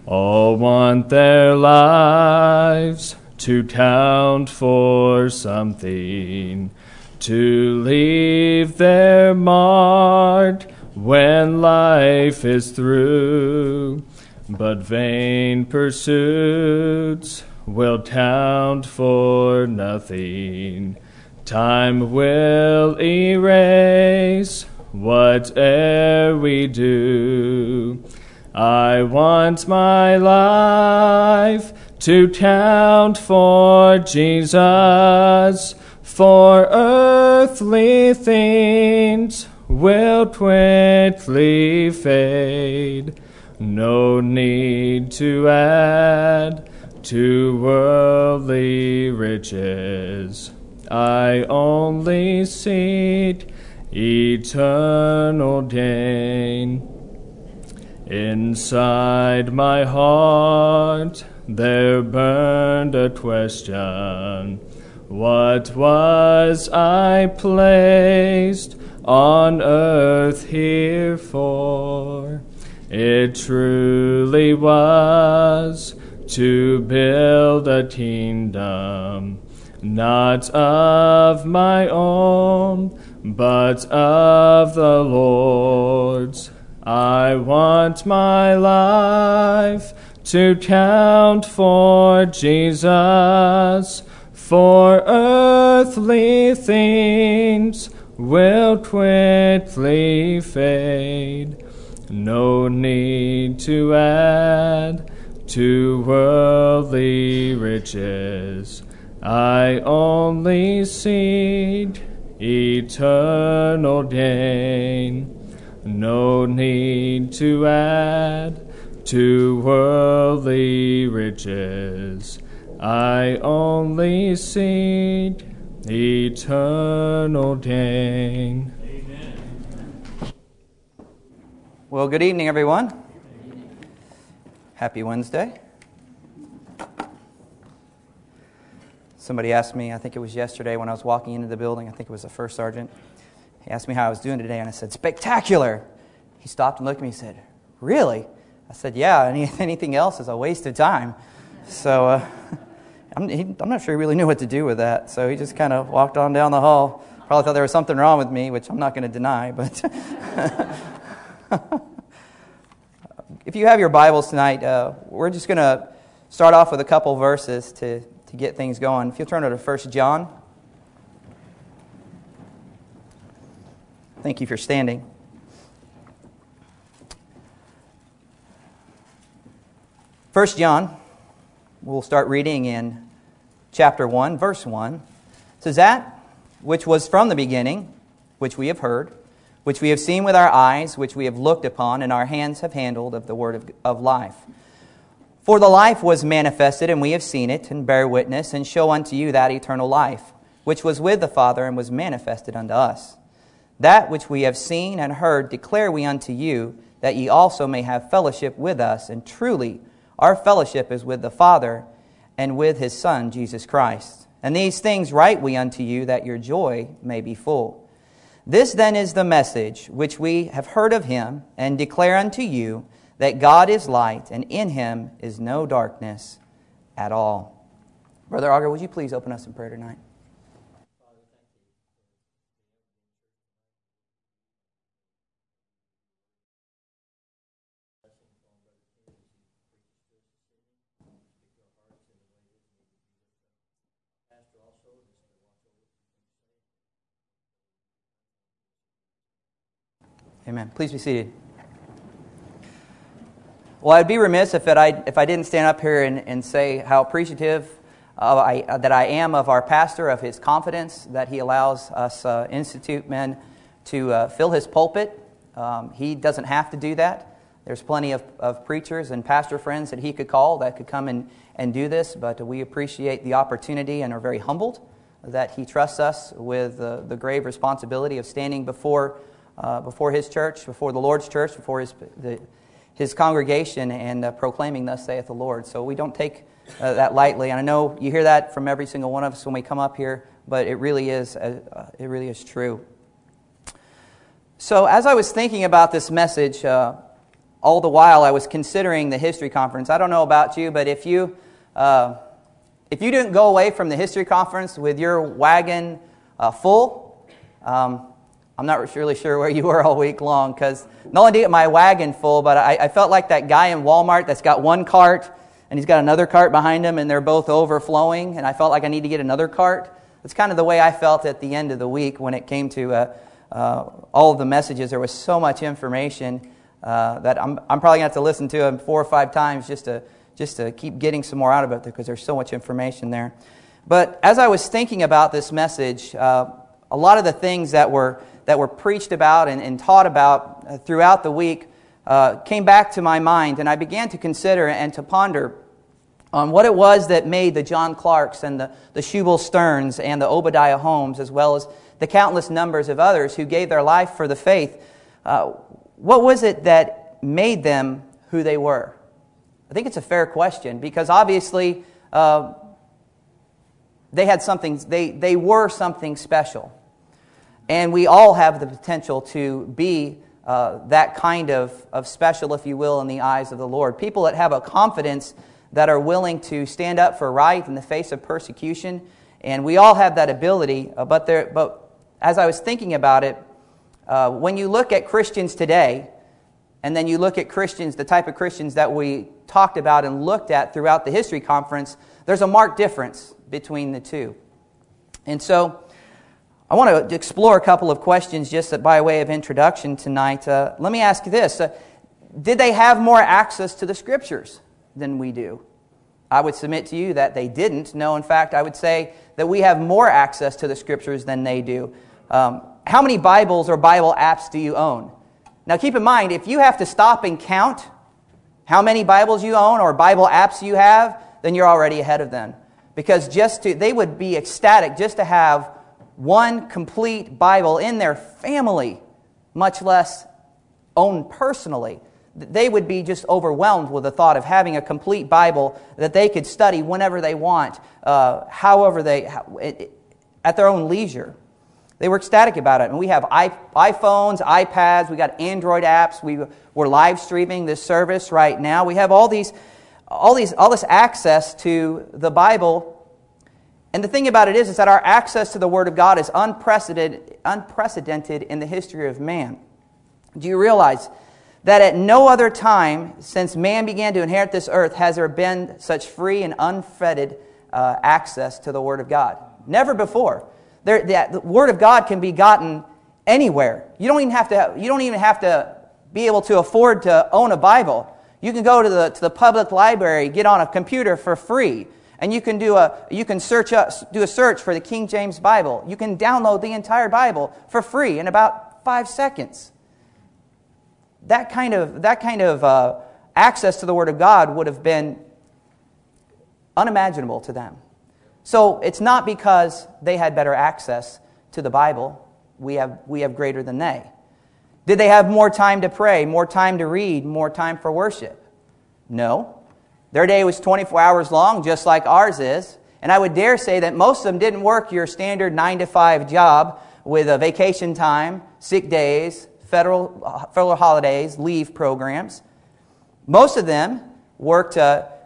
All want their lives to count for something, to leave their mark when life is through. But vain pursuits will count for nothing. Time will erase whate'er we do. I want my life to count for Jesus, for earthly things will quickly fade. No need to add to worldly riches. I only seek eternal gain. Inside my heart there burned a question. What was I placed on earth here for? It truly was to build a kingdom, not of my own, but of the Lord's. I want my life to count for Jesus, for earthly things will quickly fade. No need to add to worldly riches. I only seek eternal gain. No need to add to worldly riches. I only seek eternal gain. Amen. Well, good evening, everyone. Happy Wednesday. Somebody asked me, I think it was yesterday when I was walking into the building, I think it was the first sergeant. He asked me how I was doing today, and I said, spectacular. He stopped and looked at me and said, really? I said, yeah, anything else is a waste of time. So I'm not sure he really knew what to do with that. So he just kind of walked on down the hall. Probably thought there was something wrong with me, which I'm not going to deny. But if you have your Bibles tonight, we're just going to start off with a couple verses to get things going. If you'll turn to 1 John. Thank you for standing. 1 John, we'll start reading in chapter 1, verse 1. It says, that which was from the beginning, which we have heard, which we have seen with our eyes, which we have looked upon, and our hands have handled of the word of life. For the life was manifested, and we have seen it, and bear witness, and show unto you that eternal life, which was with the Father, and was manifested unto us. That which we have seen and heard declare we unto you, that ye also may have fellowship with us. And truly, our fellowship is with the Father and with His Son, Jesus Christ. And these things write we unto you, that your joy may be full. This then is the message which we have heard of Him, and declare unto you, that God is light, and in Him is no darkness at all. Brother Auger, would you please open us in prayer tonight? Amen. Please be seated. Well, I'd be remiss if I didn't stand up here and say how appreciative that I am of our pastor, of his confidence that he allows us Institute men to fill his pulpit. He doesn't have to do that. There's plenty of preachers and pastor friends that he could call that could come and do this, but we appreciate the opportunity and are very humbled that he trusts us with the grave responsibility of standing before his church, before the Lord's church, before his congregation, and proclaiming, thus saith the Lord. So we don't take that lightly. And I know you hear that from every single one of us when we come up here, but it really is true. So as I was thinking about this message, all the while I was considering the history conference. I don't know about you, but if you didn't go away from the history conference with your wagon full, I'm not really sure where you were all week long, because not only did I get my wagon full, but I felt like that guy in Walmart that's got one cart and he's got another cart behind him and they're both overflowing, and I felt like I need to get another cart. That's kind of the way I felt at the end of the week when it came to all of the messages. There was so much information that I'm probably going to have to listen to them 4 or 5 times just to keep getting some more out of it, because there's so much information there. But as I was thinking about this message, a lot of the things that were preached about and taught about throughout the week came back to my mind, and I began to consider and to ponder on what it was that made the John Clarks and the Shubal Stearns and the Obadiah Holmes, as well as the countless numbers of others who gave their life for the faith. What was it that made them who they were? I think it's a fair question, because obviously they had something. They were something special, and we all have the potential to be that kind of special, if you will, in the eyes of the Lord. People that have a confidence, that are willing to stand up for right in the face of persecution, and we all have that ability. But as I was thinking about it, when you look at Christians today, and then you look at Christians, the type of Christians that we talked about and looked at throughout the history conference, there's a marked difference between the two. And so I want to explore a couple of questions just by way of introduction tonight. Let me ask you this. Did they have more access to the Scriptures than we do? I would submit to you that they didn't. No, in fact, I would say that we have more access to the Scriptures than they do. How many Bibles or Bible apps do you own? Now keep in mind, if you have to stop and count how many Bibles you own or Bible apps you have, then you're already ahead of them. Because they would be ecstatic just to have one complete Bible in their family, much less owned personally. They would be just overwhelmed with the thought of having a complete Bible that they could study whenever they want, at their own leisure. They were ecstatic about it. And we have iPhones, iPads, we got Android apps. We're live streaming this service right now. We have all this access to the Bible. And the thing about it is that our access to the Word of God is unprecedented in the history of man. Do you realize that at no other time since man began to inherit this earth has there been such free and unfettered access to the Word of God? Never before. The Word of God can be gotten anywhere. You don't even have to be able to afford to own a Bible. You can go to the public library, get on a computer for free, and you can do a search for the King James Bible. You can download the entire Bible for free in about 5 seconds. That kind of access to the Word of God would have been unimaginable to them. So it's not because they had better access to the Bible. We have greater than they. Did they have more time to pray, more time to read, more time for worship? No. Their day was 24 hours long, just like ours is. And I would dare say that most of them didn't work your standard 9-to-5 job with a vacation time, sick days, federal holidays, leave programs. Most of them worked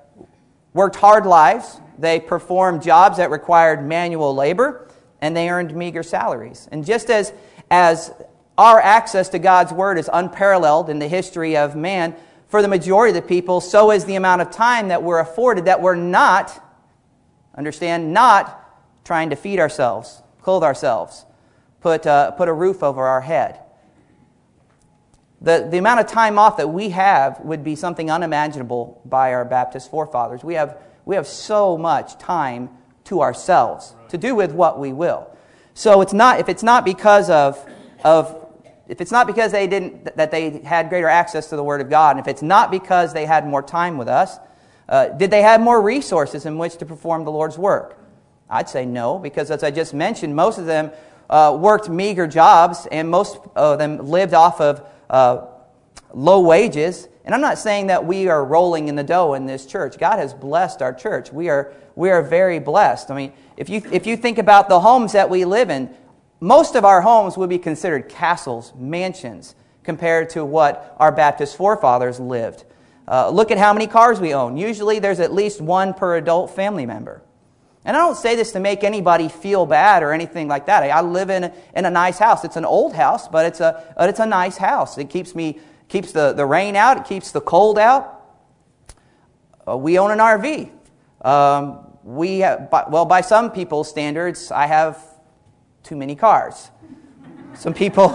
hard lives. They performed jobs that required manual labor, and they earned meager salaries. And just as our access to God's Word is unparalleled in the history of man, for the majority of the people, so is the amount of time that we're afforded that we're not trying to feed ourselves, clothe ourselves, put a roof over our head. The amount of time off that we have would be something unimaginable by our Baptist forefathers. We have so much time to ourselves to do with what we will. So if it's not because they had greater access to the Word of God, and if it's not because they had more time with us, did they have more resources in which to perform the Lord's work? I'd say no, because as I just mentioned, most of them worked meager jobs, and most of them lived off of low wages. And I'm not saying that we are rolling in the dough in this church. God has blessed our church. We are very blessed. I mean, if you think about the homes that we live in, most of our homes would be considered castles, mansions, compared to what our Baptist forefathers lived. Look at how many cars we own. Usually there's at least one per adult family member. And I don't say this to make anybody feel bad or anything like that. I live in a nice house. It's an old house, but it's a nice house. It keeps the rain out. It keeps the cold out. We own an RV. By some people's standards, I have too many cars. Some people,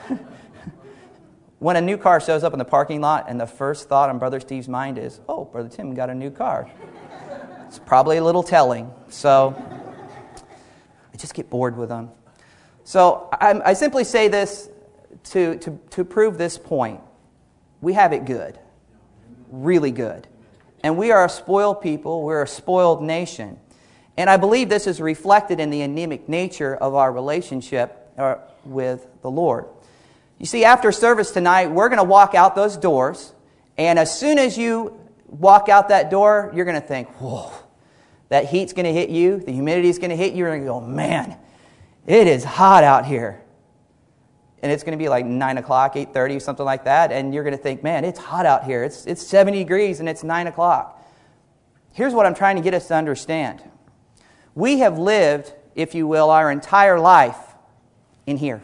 when a new car shows up in the parking lot and the first thought on Brother Steve's mind is, oh, Brother Tim got a new car. It's probably a little telling. So I just get bored with them. So I simply say this to prove this point. We have it good. Really good. And we are a spoiled people. We're a spoiled nation. And I believe this is reflected in the anemic nature of our relationship with the Lord. You see, after service tonight, we're going to walk out those doors. And as soon as you walk out that door, you're going to think, whoa, that heat's going to hit you. The humidity is going to hit you. You're going to go, man, it is hot out here. And it's going to be like 9 o'clock, 8:30, something like that. And you're going to think, man, it's hot out here. It's 70 degrees and it's 9 o'clock. Here's what I'm trying to get us to understand. We have lived, if you will, our entire life in here.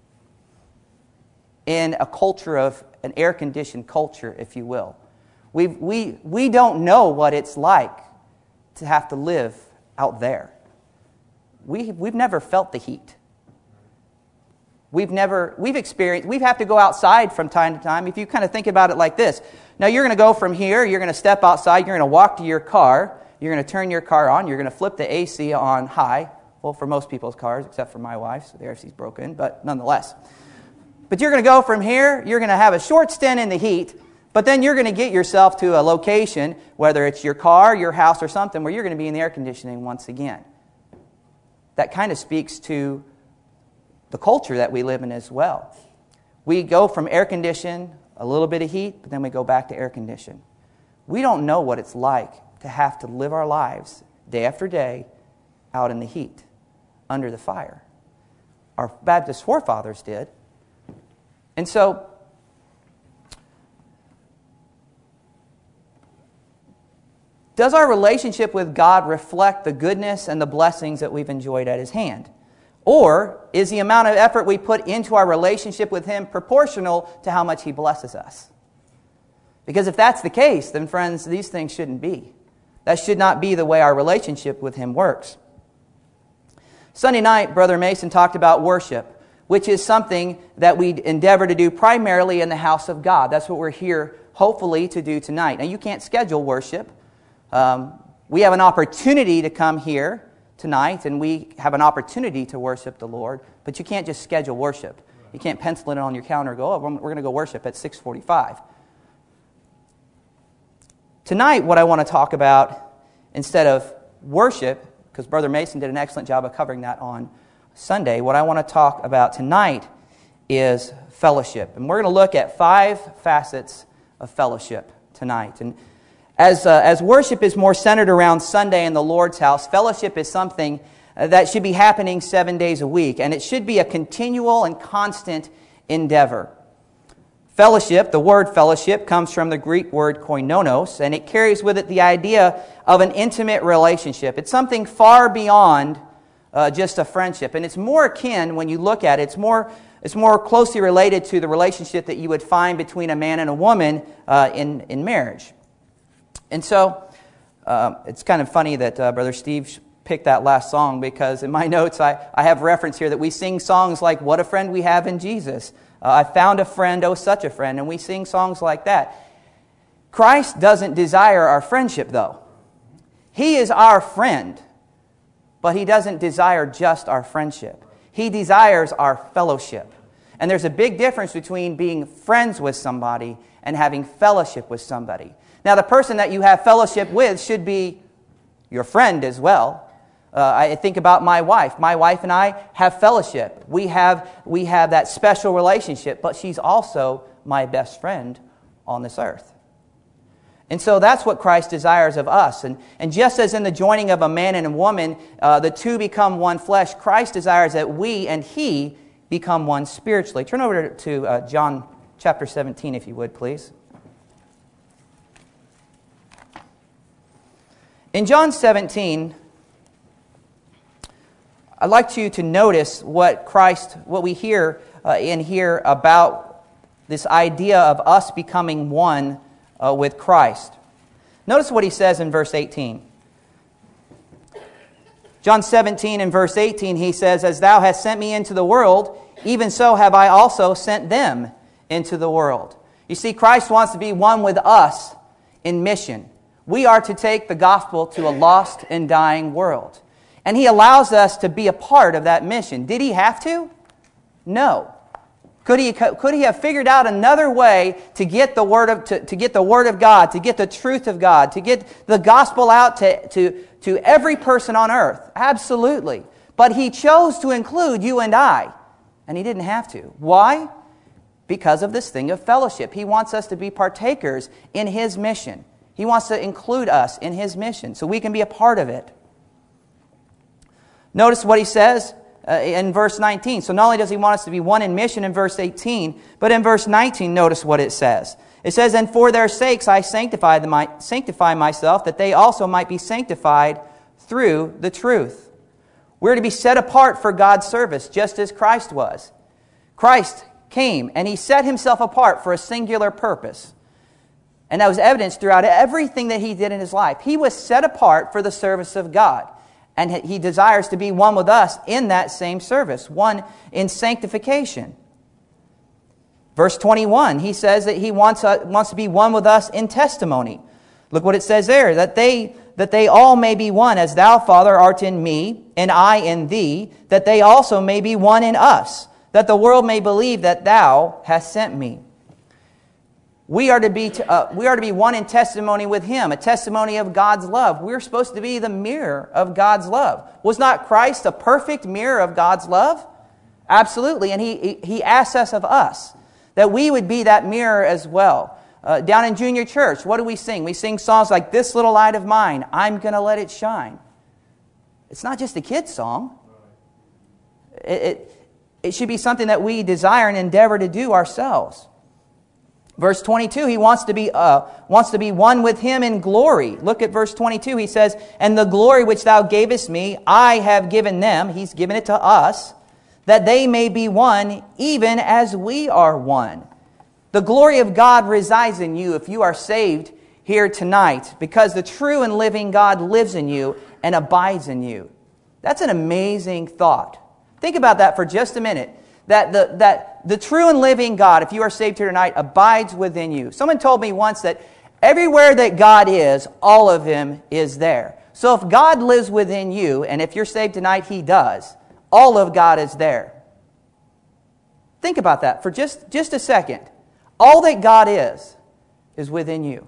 In a culture of, an air-conditioned culture, if you will. We don't know what it's like to have to live out there. We've never felt the heat. We've have to go outside from time to time. If you kind of think about it like this. Now you're going to go from here, you're going to step outside, you're going to walk to your car, you're going to turn your car on, you're going to flip the AC on high. Well, for most people's cars, except for my wife's, the AC's broken, but nonetheless. But you're going to go from here, you're going to have a short stint in the heat, but then you're going to get yourself to a location, whether it's your car, your house, or something, where you're going to be in the air conditioning once again. That kind of speaks to the culture that we live in as well. We go from air condition, a little bit of heat, but then we go back to air condition. We don't know what it's like to have to live our lives day after day out in the heat, under the fire. Our Baptist forefathers did. And so, does our relationship with God reflect the goodness and the blessings that we've enjoyed at His hand? Or is the amount of effort we put into our relationship with Him proportional to how much He blesses us? Because if that's the case, then friends, these things shouldn't be. That should not be the way our relationship with Him works. Sunday night, Brother Mason talked about worship, which is something that we endeavor to do primarily in the house of God. That's what we're here, hopefully, to do tonight. Now, you can't schedule worship. We have an opportunity to come here tonight, and we have an opportunity to worship the Lord, but you can't just schedule worship. You can't pencil it on your calendar and go, oh, we're going to go worship at 6:45. Tonight, what I want to talk about, instead of worship, because Brother Mason did an excellent job of covering that on Sunday, what I want to talk about tonight is fellowship. And we're going to look at 5 facets of fellowship tonight. And as worship is more centered around Sunday in the Lord's house, fellowship is something that should be happening 7 days a week. And it should be a continual and constant endeavor. Fellowship, the word fellowship, comes from the Greek word koinonos, and it carries with it the idea of an intimate relationship. It's something far beyond just a friendship. And it's more akin, when you look at it, it's more closely related to the relationship that you would find between a man and a woman in marriage. And so, it's kind of funny that Brother Steve picked that last song, because in my notes I have reference here that we sing songs like What a Friend We Have in Jesus. I found a friend, oh such a friend, and we sing songs like that. Christ doesn't desire our friendship, though. He is our friend, but He doesn't desire just our friendship. He desires our fellowship. And there's a big difference between being friends with somebody and having fellowship with somebody. Now, the person that you have fellowship with should be your friend as well. I think about my wife. My wife and I have fellowship. We have that special relationship, but she's also my best friend on this earth. And so that's what Christ desires of us. And just as in the joining of a man and a woman, the two become one flesh, Christ desires that we and He become one spiritually. Turn over to John chapter 17, if you would, please. In John 17, I'd like you to notice what we hear in here about this idea of us becoming one with Christ. Notice what he says in verse 18. John 17 and verse 18, he says, "As thou hast sent me into the world, even so have I also sent them into the world." You see, Christ wants to be one with us in mission. We are to take the gospel to a lost and dying world. And he allows us to be a part of that mission. Did he have to? No. Could he have figured out another way to get the word of God, to get the truth of God, to get the gospel out to every person on earth? Absolutely. But he chose to include you and I, and he didn't have to. Why? Because of this thing of fellowship. He wants us to be partakers in his mission. He wants to include us in his mission so we can be a part of it. Notice what he says in verse 19. So not only does he want us to be one in mission in verse 18, but in verse 19, notice what it says. It says, "And for their sakes I sanctify myself, that they also might be sanctified through the truth." We're to be set apart for God's service, just as Christ was. Christ came, and he set himself apart for a singular purpose. And that was evidenced throughout everything that he did in his life. He was set apart for the service of God. And he desires to be one with us in that same service, one in sanctification. Verse 21, he says that he wants to be one with us in testimony. Look what it says there, that they all may be one, as thou, Father, art in me, and I in thee, that they also may be one in us, that the world may believe that thou hast sent me. We are to be one in testimony with him, a testimony of God's love. We're supposed to be the mirror of God's love. Was not Christ a perfect mirror of God's love? Absolutely. And he asks us of us that we would be that mirror as well. Down in junior church, what do we sing? We sing songs like "This Little Light of Mine, I'm Gonna Let It Shine." It's not just a kid's song. It should be something that we desire and endeavor to do ourselves. Verse 22, he wants to be one with him in glory. Look at verse 22. He says, "And the glory which thou gavest me, I have given them," he's given it to us, "that they may be one, even as we are one." The glory of God resides in you if you are saved here tonight, because the true and living God lives in you and abides in you. That's an amazing thought. Think about that for just a minute. That the true and living God, if you are saved here tonight, abides within you. Someone told me once that everywhere that God is, all of him is there. So if God lives within you, and if you're saved tonight, he does, all of God is there. Think about that for just a second. All that God is within you.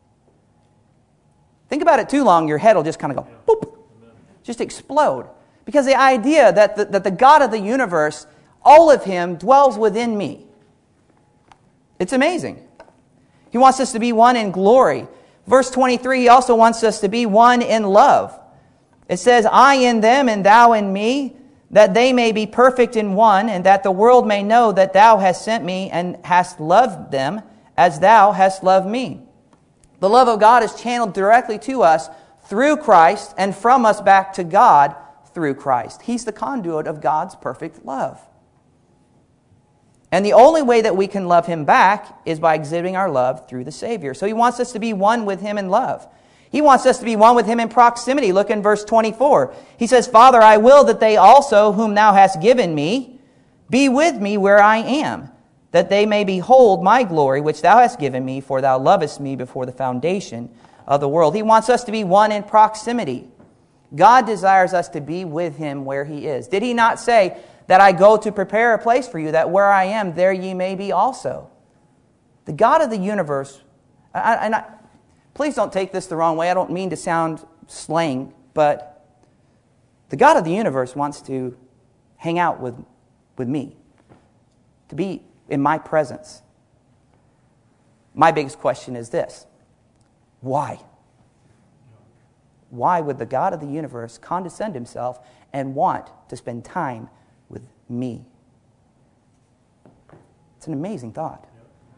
Think about it too long, your head will just kind of go, boop, just explode. Because the idea that the God of the universe, all of him dwells within me. It's amazing. He wants us to be one in glory. Verse 23, he also wants us to be one in love. It says, "I in them and thou in me, that they may be perfect in one, and that the world may know that thou hast sent me and hast loved them as thou hast loved me." The love of God is channeled directly to us through Christ and from us back to God through Christ. He's the conduit of God's perfect love. And the only way that we can love him back is by exhibiting our love through the Savior. So he wants us to be one with him in love. He wants us to be one with him in proximity. Look in verse 24. He says, "Father, I will that they also, whom thou hast given me, be with me where I am, that they may behold my glory, which thou hast given me, for thou lovest me before the foundation of the world." He wants us to be one in proximity. God desires us to be with him where he is. Did he not say that I go to prepare a place for you, that where I am, there ye may be also? The God of the universe, please don't take this the wrong way. I don't mean to sound slang, but the God of the universe wants to hang out with me, to be in my presence. My biggest question is this: why? Why would the God of the universe condescend himself and want to spend time with me? It's an amazing thought.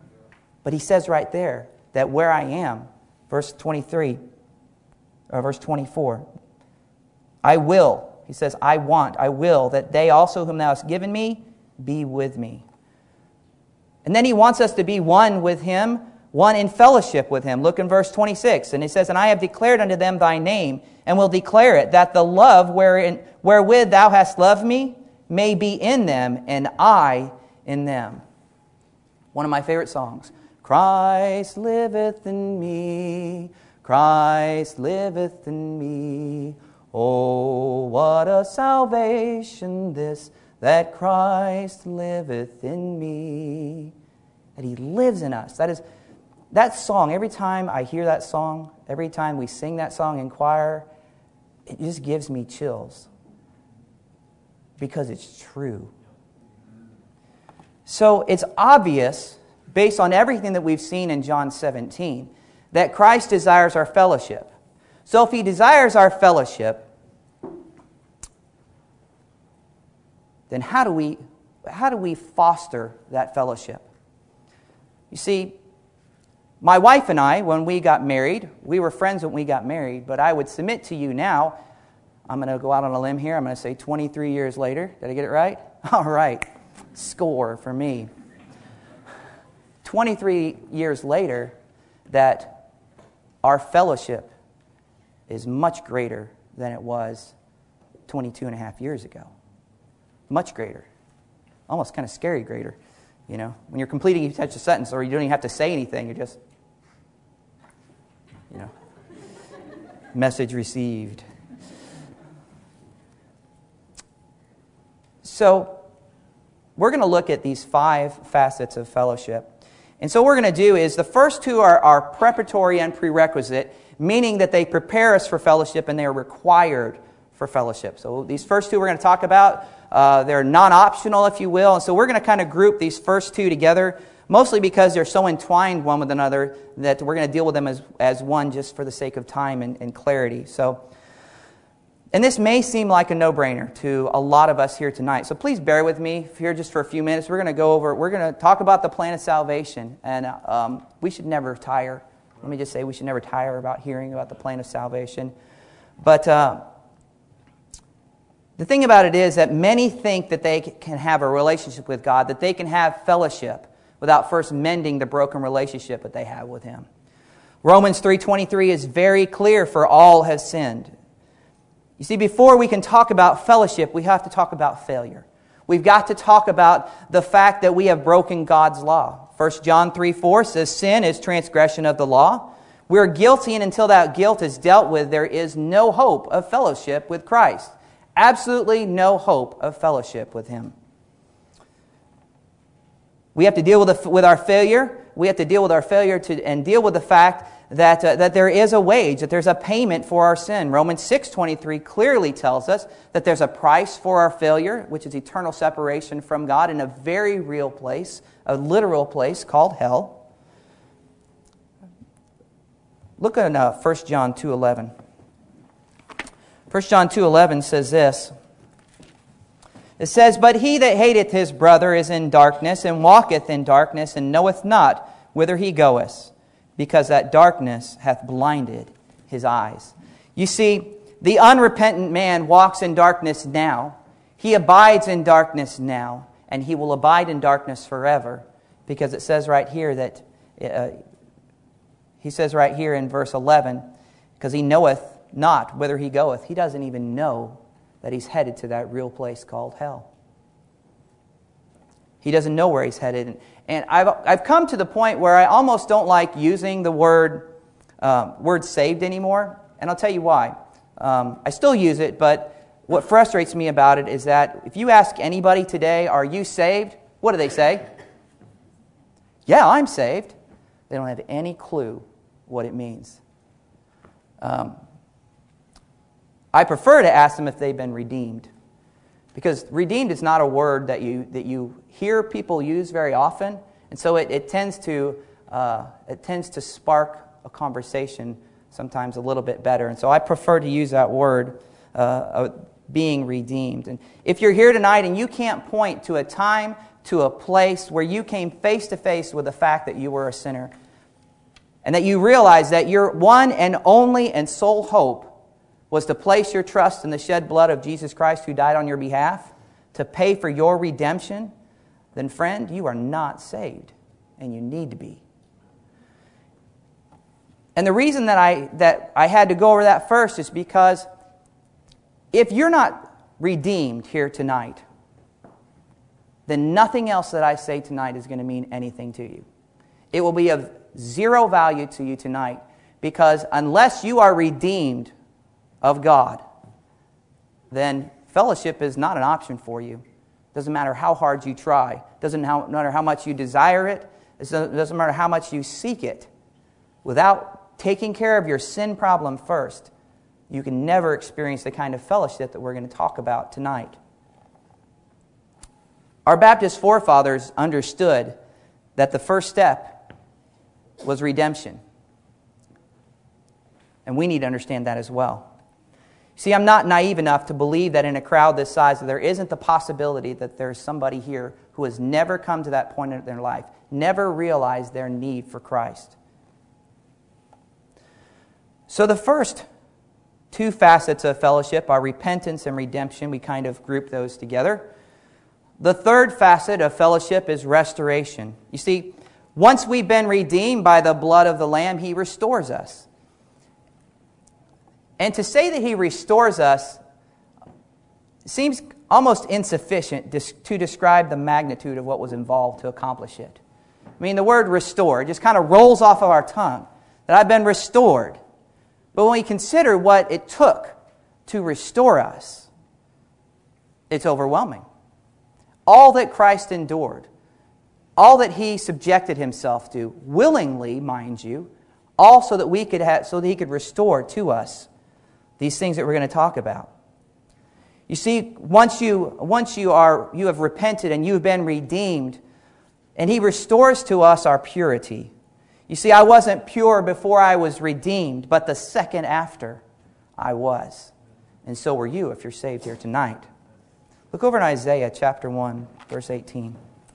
But he says right there that where I am, verse 23, or verse 24, I will, he says, I will, that they also whom thou hast given me be with me. And then he wants us to be one with him, one in fellowship with him. Look in verse 26. And he says, and I have declared unto them thy name, and will declare it, that the love wherewith thou hast loved me may be in them, and I in them. One of my favorite songs. Christ liveth in me, Christ liveth in me. Oh, what a salvation this, that Christ liveth in me. That he lives in us. That song, every time I hear that song, every time we sing that song in choir, it just gives me chills. Because it's true. So it's obvious, based on everything that we've seen in John 17, that Christ desires our fellowship. So if he desires our fellowship, then how do we foster that fellowship? You see, my wife and I, when we got married, we were friends when we got married, but I would submit to you now, I'm going to go out on a limb here, I'm going to say 23 years later. Did I get it right? All right. Score for me. 23 years later, that our fellowship is much greater than it was 22 and a half years ago. Much greater. Almost kind of scary greater. You know, when you're completing each sentence, or you don't even have to say anything, you're just, message received. So, we're going to look at these 5 facets of fellowship. And so what we're going to do is, the first 2 are preparatory and prerequisite, meaning that they prepare us for fellowship and they are required for fellowship. So these first 2 we're going to talk about, they're non-optional, if you will. And so we're going to kind of group these first 2 together, mostly because they're so entwined one with another that we're going to deal with them as one just for the sake of time and clarity. So, and this may seem like a no-brainer to a lot of us here tonight. So please bear with me here just for a few minutes. We're going to talk about the plan of salvation. And we should never tire. Let me just say we should never tire about hearing about the plan of salvation. But the thing about it is that many think that they can have a relationship with God, that they can have fellowship without first mending the broken relationship that they have with him. Romans 3:23 is very clear, for all have sinned. You see, before we can talk about fellowship, we have to talk about failure. We've got to talk about the fact that we have broken God's law. 1 John 3:4 says, sin is transgression of the law. We're guilty, and until that guilt is dealt with, there is no hope of fellowship with Christ. Absolutely no hope of fellowship with him. We have to deal with our failure. We have to deal with our failure and deal with the fact that there is a wage, that there's a payment for our sin. Romans 6:23 clearly tells us that there's a price for our failure, which is eternal separation from God in a very real place, a literal place called hell. Look at 1 John 2:11. 1 John 2:11 says this. It says, but he that hateth his brother is in darkness, and walketh in darkness, and knoweth not whither he goeth, because that darkness hath blinded his eyes. You see, the unrepentant man walks in darkness now. He abides in darkness now, and he will abide in darkness forever, because it says right here that, he says right here in verse 11, because he knoweth not whither he goeth. He doesn't even know that he's headed to that real place called hell. He doesn't know where he's headed. And I've come to the point where I almost don't like using the word saved anymore. And I'll tell you why. I still use it, but what frustrates me about it is that if you ask anybody today, are you saved? What do they say? Yeah, I'm saved. They don't have any clue what it means. I prefer to ask them if they've been redeemed. Because redeemed is not a word that you hear people use very often. And so it tends to spark a conversation sometimes a little bit better. And so I prefer to use that word, being redeemed. And if you're here tonight and you can't point to a time, to a place where you came face to face with the fact that you were a sinner. And that you realized that your one and only and sole hope was to place your trust in the shed blood of Jesus Christ who died on your behalf to pay for your redemption, then friend, you are not saved. And you need to be. And the reason that I had to go over that first is because if you're not redeemed here tonight, then nothing else that I say tonight is going to mean anything to you. It will be of zero value to you tonight because unless you are redeemed of God, then fellowship is not an option for you. Doesn't matter how hard you try. Doesn't matter how much you desire it. It doesn't matter how much you seek it. Without taking care of your sin problem first, you can never experience the kind of fellowship that we're going to talk about tonight. Our Baptist forefathers understood that the first step was redemption. And we need to understand that as well. See, I'm not naive enough to believe that in a crowd this size, that there isn't the possibility that there's somebody here who has never come to that point in their life, never realized their need for Christ. So the first two facets of fellowship are repentance and redemption. We kind of group those together. The third facet of fellowship is restoration. You see, once we've been redeemed by the blood of the Lamb, He restores us. And to say that He restores us seems almost insufficient to describe the magnitude of what was involved to accomplish it. I mean, the word restore just kind of rolls off of our tongue, that I've been restored. But when we consider what it took to restore us, it's overwhelming. All that Christ endured, all that He subjected Himself to, willingly, mind you, all so that He could restore to us these things that we're going to talk about. You see, once you have repented and you've been redeemed, and He restores to us our purity. You see, I wasn't pure before I was redeemed, but the second after I was. And so were you if you're saved here tonight. Look over in Isaiah chapter 1, verse 18.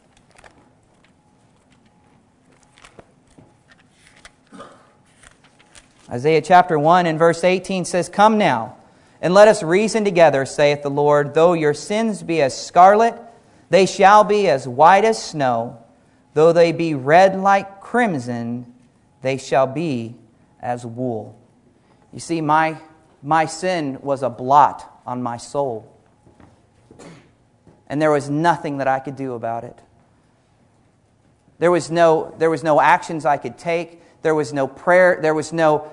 Isaiah chapter 1 and verse 18 says, "Come now, and let us reason together, saith the Lord. Though your sins be as scarlet, they shall be as white as snow. Though they be red like crimson, they shall be as wool." You see, my sin was a blot on my soul. And there was nothing that I could do about it. There was no actions I could take. There was no prayer. There was no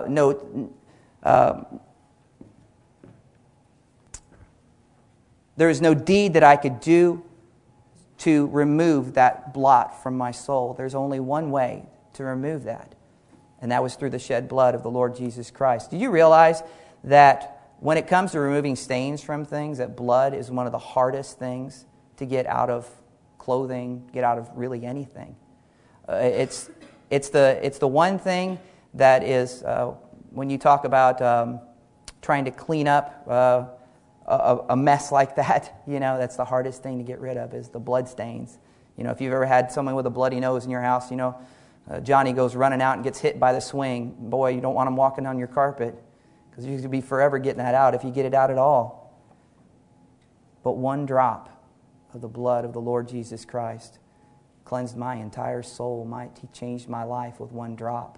deed that I could do to remove that blot from my soul. There's only one way to remove that, and that was through the shed blood of the Lord Jesus Christ. Do you realize that when it comes to removing stains from things, that blood is one of the hardest things to get out of clothing, get out of really anything? It's the one thing that is, when you talk about trying to clean up a mess like that, that's the hardest thing to get rid of is the blood stains. If you've ever had someone with a bloody nose in your house, Johnny goes running out and gets hit by the swing. Boy, you don't want him walking on your carpet because you could be forever getting that out if you get it out at all. But one drop of the blood of the Lord Jesus Christ cleansed my entire soul. He changed my life with one drop.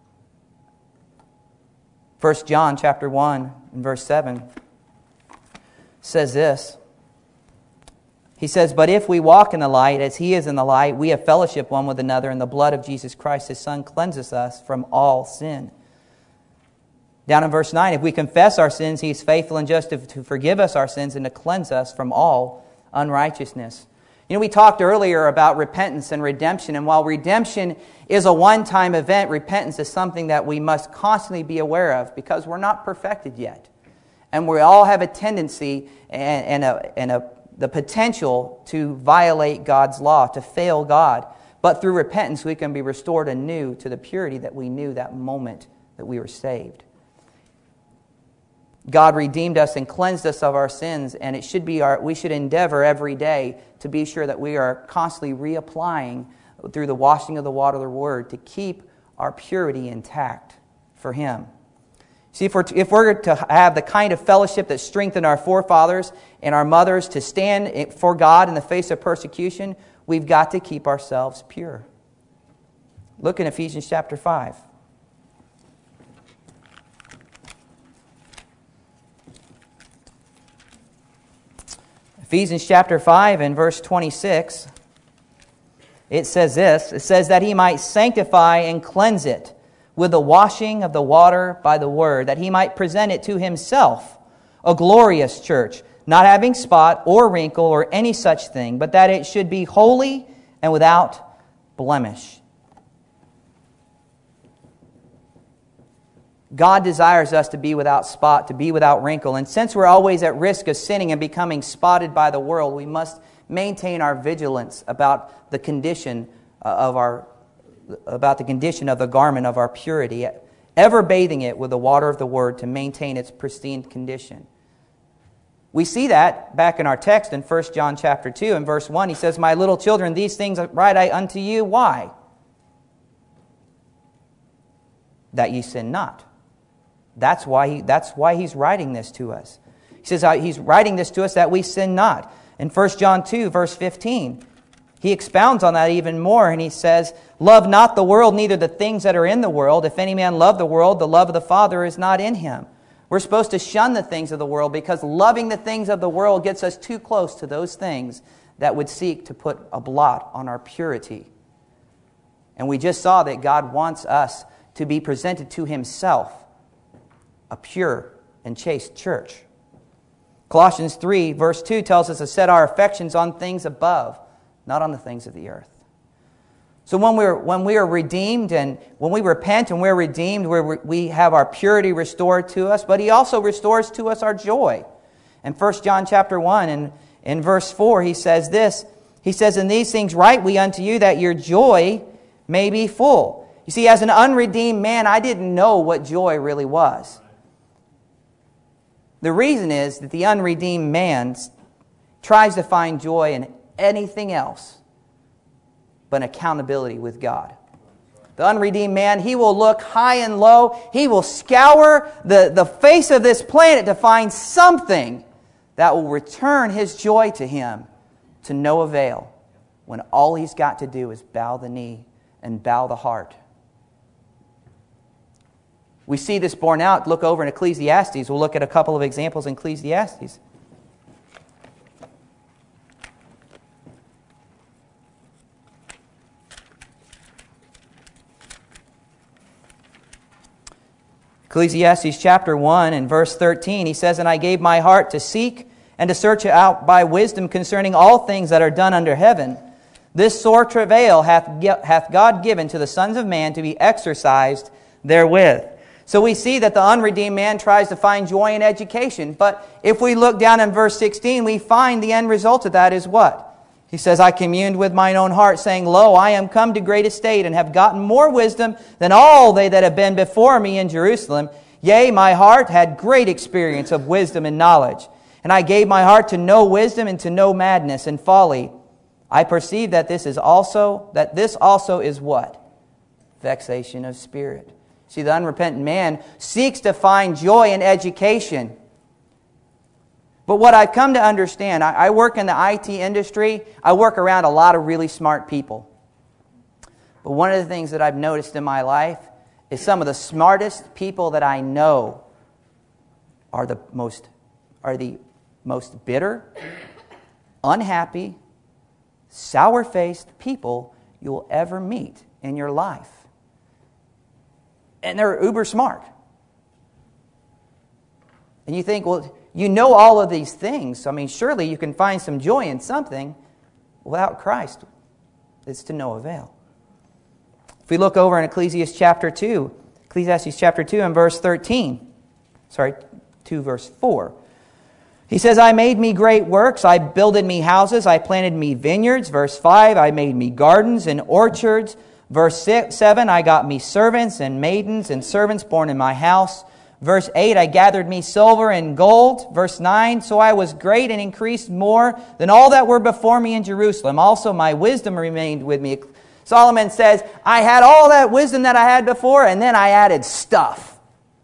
1 John chapter 1 and verse 7 says this. He says, "But if we walk in the light, as He is in the light, we have fellowship one with another, and the blood of Jesus Christ, His Son, cleanses us from all sin." Down in verse 9, "If we confess our sins, He is faithful and just to forgive us our sins and to cleanse us from all unrighteousness." We talked earlier about repentance and redemption, and while redemption is a one-time event, repentance is something that we must constantly be aware of because we're not perfected yet. And we all have a tendency and the potential to violate God's law, to fail God. But through repentance, we can be restored anew to the purity that we knew that moment that we were saved. God redeemed us and cleansed us of our sins, and it should be we should endeavor every day to be sure that we are constantly reapplying through the washing of the water of the Word to keep our purity intact for Him. See, if we're to have the kind of fellowship that strengthened our forefathers and our mothers to stand for God in the face of persecution, we've got to keep ourselves pure. Look in Ephesians chapter 5. Ephesians chapter 5 and verse 26, it says this. It says that He might sanctify and cleanse it with the washing of the water by the Word, that He might present it to Himself, a glorious church, not having spot or wrinkle or any such thing, but that it should be holy and without blemish. God desires us to be without spot, to be without wrinkle. And since we're always at risk of sinning and becoming spotted by the world, we must maintain our vigilance about the condition of the garment of our purity, ever bathing it with the water of the Word to maintain its pristine condition. We see that back in our text in 1 John chapter 2 and verse 1. He says, "My little children, these things write I unto you." Why? That ye sin not. That's why he's writing this to us. He says he's writing this to us that we sin not. In 1 John 2, verse 15, he expounds on that even more, and he says, "Love not the world, neither the things that are in the world. If any man love the world, the love of the Father is not in him." We're supposed to shun the things of the world because loving the things of the world gets us too close to those things that would seek to put a blot on our purity. And we just saw that God wants us to be presented to Himself, a pure and chaste church. Colossians 3, verse 2 tells us to set our affections on things above, not on the things of the earth. So when we are redeemed and when we repent and we're redeemed, we have our purity restored to us, but He also restores to us our joy. In 1 John chapter 1 and in verse 4, he says this. He says, "In these things write we unto you, that your joy may be full." You see, as an unredeemed man, I didn't know what joy really was. The reason is that the unredeemed man tries to find joy in anything else but accountability with God. The unredeemed man, he will look high and low. He will scour the face of this planet to find something that will return his joy to him to no avail, when all he's got to do is bow the knee and bow the heart. We see this borne out. Look over in Ecclesiastes. We'll look at a couple of examples in Ecclesiastes. Ecclesiastes chapter 1 and verse 13, he says, "And I gave my heart to seek and to search out by wisdom concerning all things that are done under heaven. This sore travail hath God given to the sons of man to be exercised therewith." So we see that the unredeemed man tries to find joy in education. But if we look down in verse 16, we find the end result of that is what? He says, "I communed with mine own heart, saying, Lo, I am come to great estate, and have gotten more wisdom than all they that have been before me in Jerusalem. Yea, my heart had great experience of wisdom and knowledge. And I gave my heart to know wisdom and to know madness and folly. I perceive that this also is what? Vexation of spirit." See, the unrepentant man seeks to find joy in education. But what I've come to understand, I work in the IT industry. I work around a lot of really smart people. But one of the things that I've noticed in my life is some of the smartest people that I know are the most bitter, unhappy, sour-faced people you will ever meet in your life. And they're uber smart. And you think, well, you know all of these things. I mean, surely you can find some joy in something. Without Christ, it's to no avail. If we look over in Ecclesiastes chapter 2 and verse 13. 2 verse 4. He says, "I made me great works. I builded me houses. I planted me vineyards." Verse 5, "I made me gardens and orchards." Verse 7, "I got me servants and maidens and servants born in my house." Verse 8, I gathered me silver and gold. Verse 9, so I was great and increased more than all that were before me in Jerusalem. Also my wisdom remained with me. Solomon says, I had all that wisdom that I had before, and then I added stuff.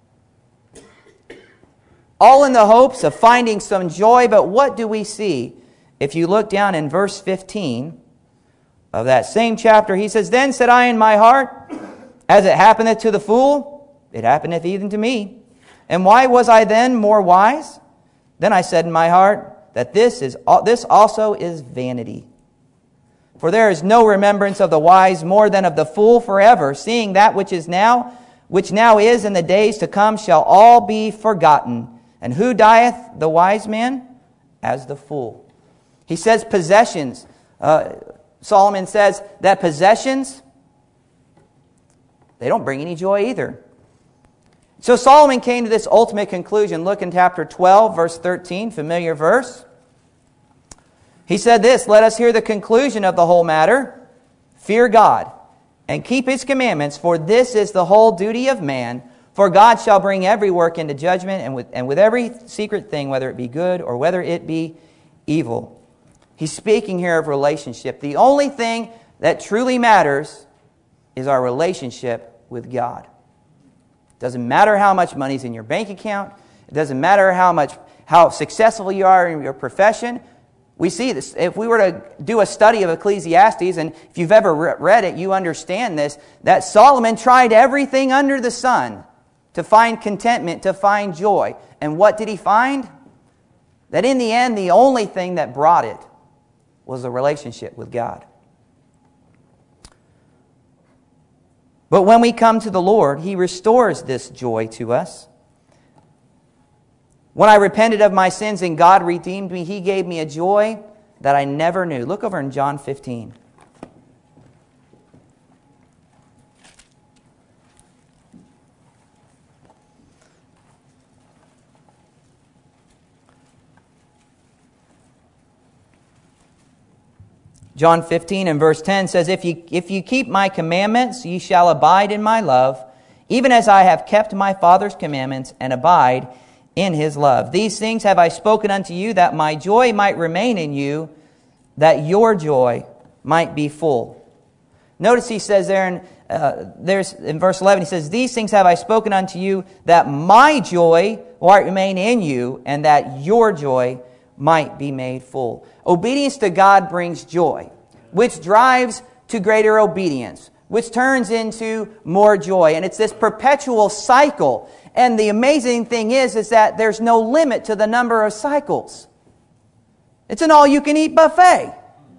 All in the hopes of finding some joy, but what do we see? If you look down in verse 15 of that same chapter, he says, Then said I in my heart, as it happeneth to the fool, it happeneth even to me. And why was I then more wise? Then I said in my heart, that this also is vanity. For there is no remembrance of the wise more than of the fool forever, seeing that which now is in the days to come shall all be forgotten. And who dieth the wise man? As the fool. He says possessions. Solomon says that possessions, they don't bring any joy either. So Solomon came to this ultimate conclusion. Look in chapter 12, verse 13, familiar verse. He said this, Let us hear the conclusion of the whole matter. Fear God, and keep His commandments, for this is the whole duty of man. For God shall bring every work into judgment, and with every secret thing, whether it be good or whether it be evil. He's speaking here of relationship. The only thing that truly matters is our relationship with God. It doesn't matter how much money's in your bank account. It doesn't matter how successful you are in your profession. We see this. If we were to do a study of Ecclesiastes, and if you've ever read it, you understand this, that Solomon tried everything under the sun to find contentment, to find joy. And what did he find? That in the end, the only thing that brought it was a relationship with God. But when we come to the Lord, He restores this joy to us. When I repented of my sins and God redeemed me, He gave me a joy that I never knew. Look over in John 15. John 15 and verse 10 says, If you keep my commandments, ye shall abide in my love, even as I have kept my Father's commandments and abide in His love. These things have I spoken unto you, that my joy might remain in you, that your joy might be full. Notice he says there in verse 11, he says, These things have I spoken unto you, that my joy might remain in you, and that your joy might be made full. Obedience to God brings joy, which drives to greater obedience, which turns into more joy. And it's this perpetual cycle. And the amazing thing is that there's no limit to the number of cycles. It's an all-you-can-eat buffet.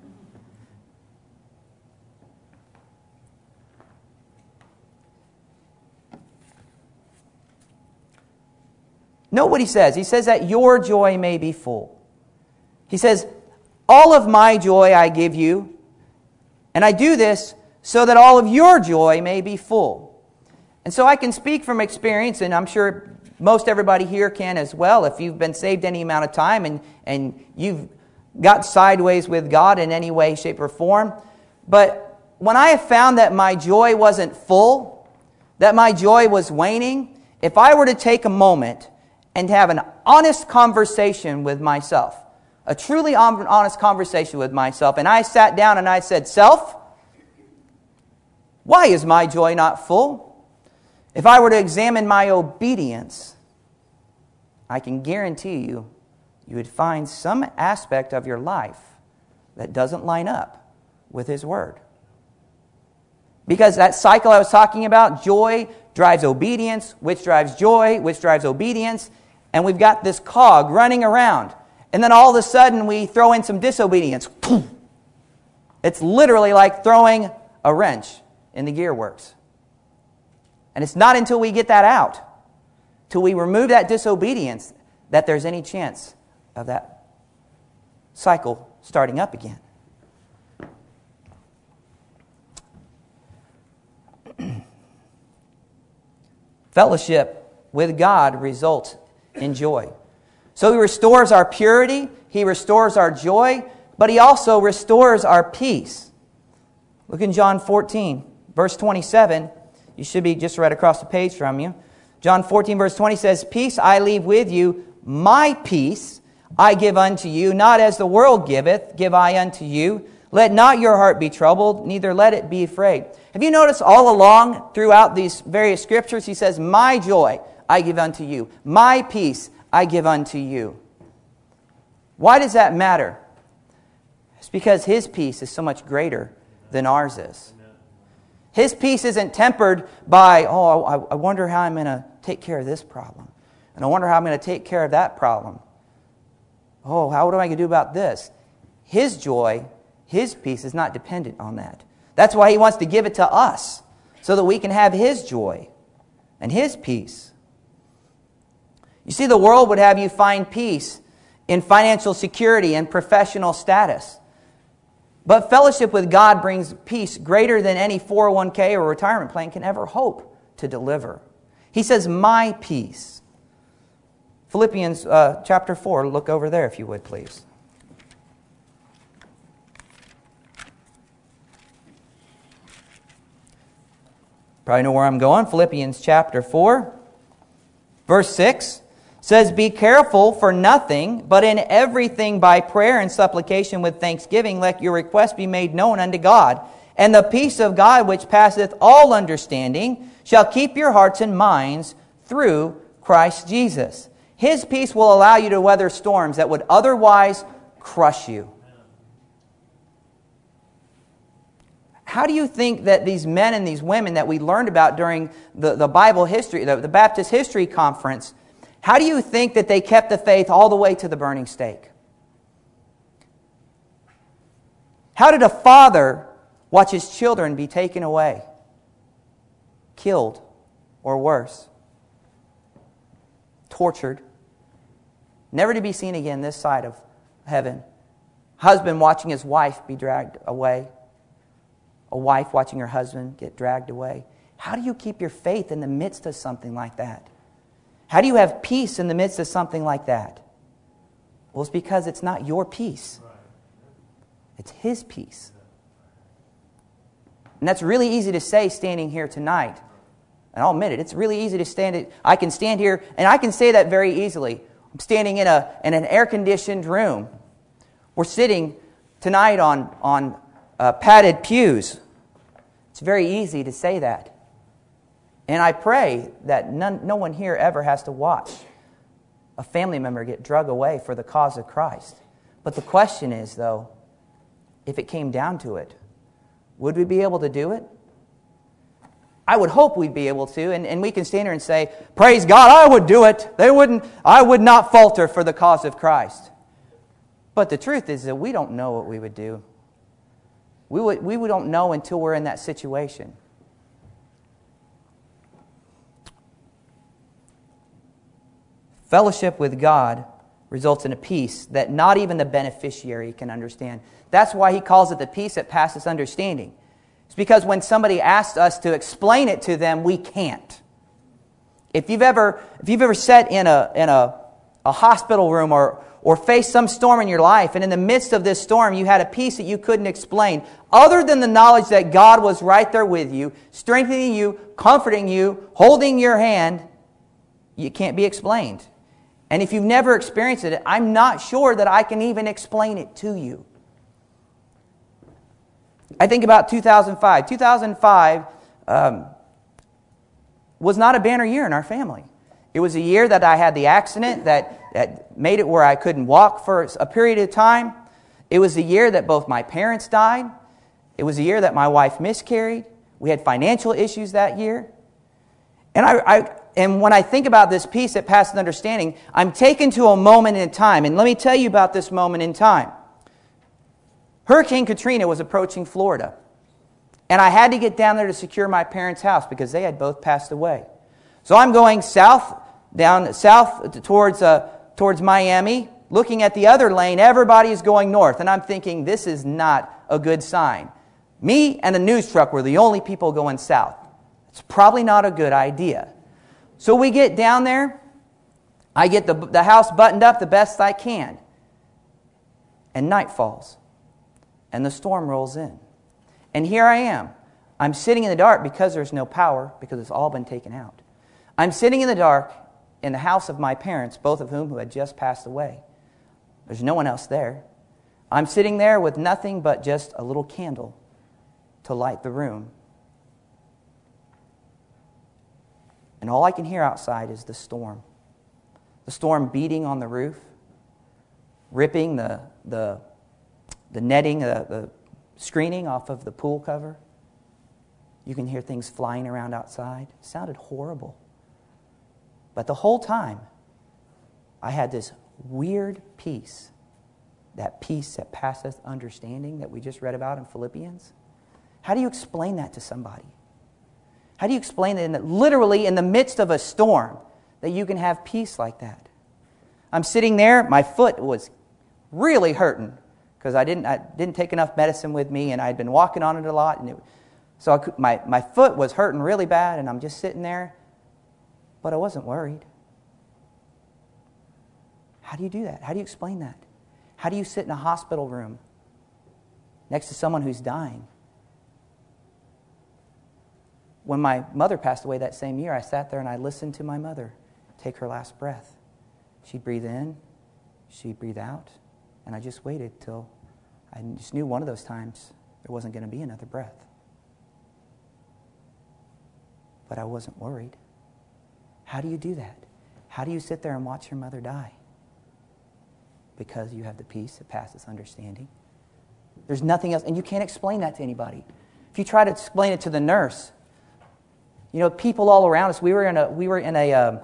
Note what he says. He says that your joy may be full. He says, all of my joy I give you, and I do this so that all of your joy may be full. And so I can speak from experience, and I'm sure most everybody here can as well, if you've been saved any amount of time and you've got sideways with God in any way, shape, or form. But when I have found that my joy wasn't full, that my joy was waning, if I were to take a moment and have an honest conversation with myself, a truly honest conversation with myself, and I sat down and I said, Self, why is my joy not full? If I were to examine my obedience, I can guarantee you would find some aspect of your life that doesn't line up with His Word. Because that cycle I was talking about, joy drives obedience, which drives joy, which drives obedience, and we've got this cog running around. And then all of a sudden we throw in some disobedience. It's literally like throwing a wrench in the gearworks. And it's not until we get that out, till we remove that disobedience, that there's any chance of that cycle starting up again. Fellowship with God results in joy. So He restores our purity, He restores our joy, but He also restores our peace. Look in John 14, verse 27. You should be just right across the page from you. John 14, verse 20 says, "Peace I leave with you, my peace I give unto you, not as the world giveth, give I unto you. Let not your heart be troubled, neither let it be afraid." Have you noticed all along throughout these various scriptures, he says, "My joy I give unto you. My peace I give unto you." Why does that matter? It's because his peace is so much greater than ours is. His peace isn't tempered by, I wonder how I'm going to take care of this problem. And I wonder how I'm going to take care of that problem. What am I going to do about this? His joy, his peace is not dependent on that. That's why he wants to give it to us, so that we can have his joy and his peace. You see, the world would have you find peace in financial security and professional status. But fellowship with God brings peace greater than any 401k or retirement plan can ever hope to deliver. He says, "My peace." Philippians chapter 4, look over there if you would, please. Probably know where I'm going. Philippians chapter 4, verse 6 says, "Be careful for nothing, but in everything by prayer and supplication with thanksgiving, let your requests be made known unto God. And the peace of God, which passeth all understanding, shall keep your hearts and minds through Christ Jesus." His peace will allow you to weather storms that would otherwise crush you. How do you think that these men and these women that we learned about during the Bible history, the Baptist History Conference, how do you think that they kept the faith all the way to the burning stake? How did a father watch his children be taken away, killed, or worse, tortured, never to be seen again this side of heaven? Husband watching his wife be dragged away, a wife watching her husband get dragged away. How do you keep your faith in the midst of something like that? How do you have peace in the midst of something like that? Well, it's because it's not your peace. It's his peace. And that's really easy to say standing here tonight. And I'll admit it, it's really easy to stand. I can stand here, and I can say that very easily. I'm standing in an air-conditioned room. We're sitting tonight on padded pews. It's very easy to say that. And I pray that no one here ever has to watch a family member get dragged away for the cause of Christ. But the question is, though, if it came down to it, would we be able to do it? I would hope we'd be able to, and we can stand here and say, "Praise God, I would do it. I would not falter for the cause of Christ." But the truth is that we don't know what we would do. We don't know until we're in that situation. Fellowship with God results in a peace that not even the beneficiary can understand. That's why he calls it the peace that passes understanding. It's because when somebody asks us to explain it to them, we can't. If you've ever sat in a hospital room or faced some storm in your life, and in the midst of this storm you had a peace that you couldn't explain, other than the knowledge that God was right there with you, strengthening you, comforting you, holding your hand, it can't be explained. And if you've never experienced it, I'm not sure that I can even explain it to you. I think about 2005. 2005 was not a banner year in our family. It was a year that I had the accident that made it where I couldn't walk for a period of time. It was the year that both my parents died. It was a year that my wife miscarried. We had financial issues that year. And when I think about this peace that passes understanding, I'm taken to a moment in time. And let me tell you about this moment in time. Hurricane Katrina was approaching Florida. And I had to get down there to secure my parents' house because they had both passed away. So I'm going south towards Miami, looking at the other lane. Everybody is going north. And I'm thinking, this is not a good sign. Me and a news truck were the only people going south. It's probably not a good idea. So we get down there. I get the house buttoned up the best I can. And night falls. And the storm rolls in. And here I am. I'm sitting in the dark because there's no power, because it's all been taken out. I'm sitting in the dark in the house of my parents, both of whom had just passed away. There's no one else there. I'm sitting there with nothing but just a little candle to light the room. And all I can hear outside is the storm. The storm beating on the roof, ripping the netting, the screening off of the pool cover. You can hear things flying around outside. It sounded horrible. But the whole time, I had this weird peace, that peace that passeth understanding that we just read about in Philippians. How do you explain that to somebody? How do you explain that literally in the midst of a storm that you can have peace like that? I'm sitting there, my foot was really hurting because I didn't take enough medicine with me, and I'd been walking on it a lot, and my foot was hurting really bad, and I'm just sitting there, but I wasn't worried. How do you do that? How do you explain that? How do you sit in a hospital room next to someone who's dying? When my mother passed away that same year, I sat there and I listened to my mother take her last breath. She'd breathe in, she'd breathe out, and I just waited till I just knew one of those times there wasn't going to be another breath. But I wasn't worried. How do you do that? How do you sit there and watch your mother die? Because you have the peace that passes understanding. There's nothing else, and you can't explain that to anybody. If you try to explain it to the nurse, people all around us. We were in a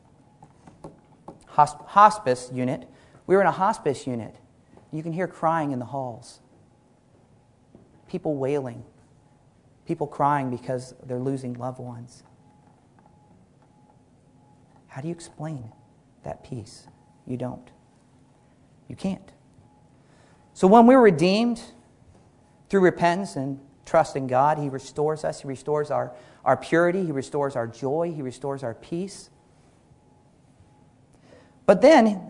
hospice unit. We were in a hospice unit. You can hear crying in the halls. People wailing. People crying because they're losing loved ones. How do you explain that peace? You don't. You can't. So when we're redeemed through repentance and trust in God, He restores us. He restores our purity. He restores our joy. He restores our peace. But then,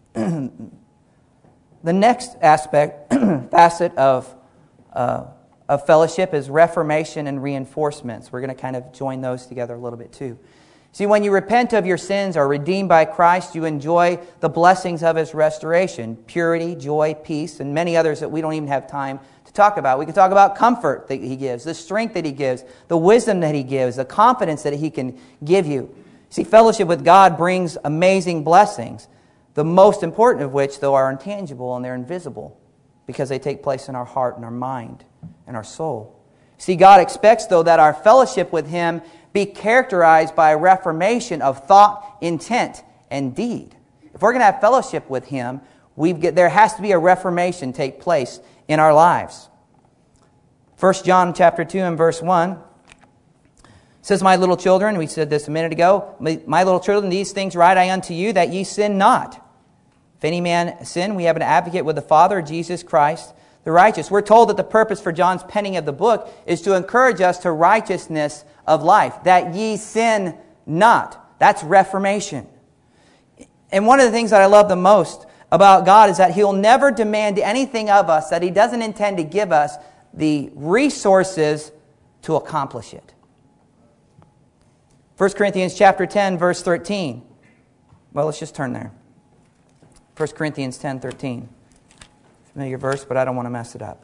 the next facet of fellowship is reformation and reinforcements. We're going to kind of join those together a little bit too. See, when you repent of your sins, are redeemed by Christ, you enjoy the blessings of His restoration, purity, joy, peace, and many others that we don't even have time to talk about. We can talk about comfort that He gives, the strength that He gives, the wisdom that He gives, the confidence that He can give you. See, fellowship with God brings amazing blessings, the most important of which, though, are intangible and they're invisible because they take place in our heart and our mind and our soul. See, God expects, though, that our fellowship with Him be characterized by a reformation of thought, intent, and deed. If we're going to have fellowship with Him, there has to be a reformation take place in our lives. 1 John chapter 2 and verse 1 says, My little children, we said this a minute ago, My little children, these things write I unto you, that ye sin not. If any man sin, we have an advocate with the Father, Jesus Christ, the righteous. We're told that the purpose for John's penning of the book is to encourage us to righteousness of life, that ye sin not. That's reformation. And one of the things that I love the most about God is that He'll never demand anything of us that He doesn't intend to give us the resources to accomplish it. 1 Corinthians chapter 10, verse 13. Well, let's just turn there. 1 Corinthians 10, 13. Familiar verse, but I don't want to mess it up.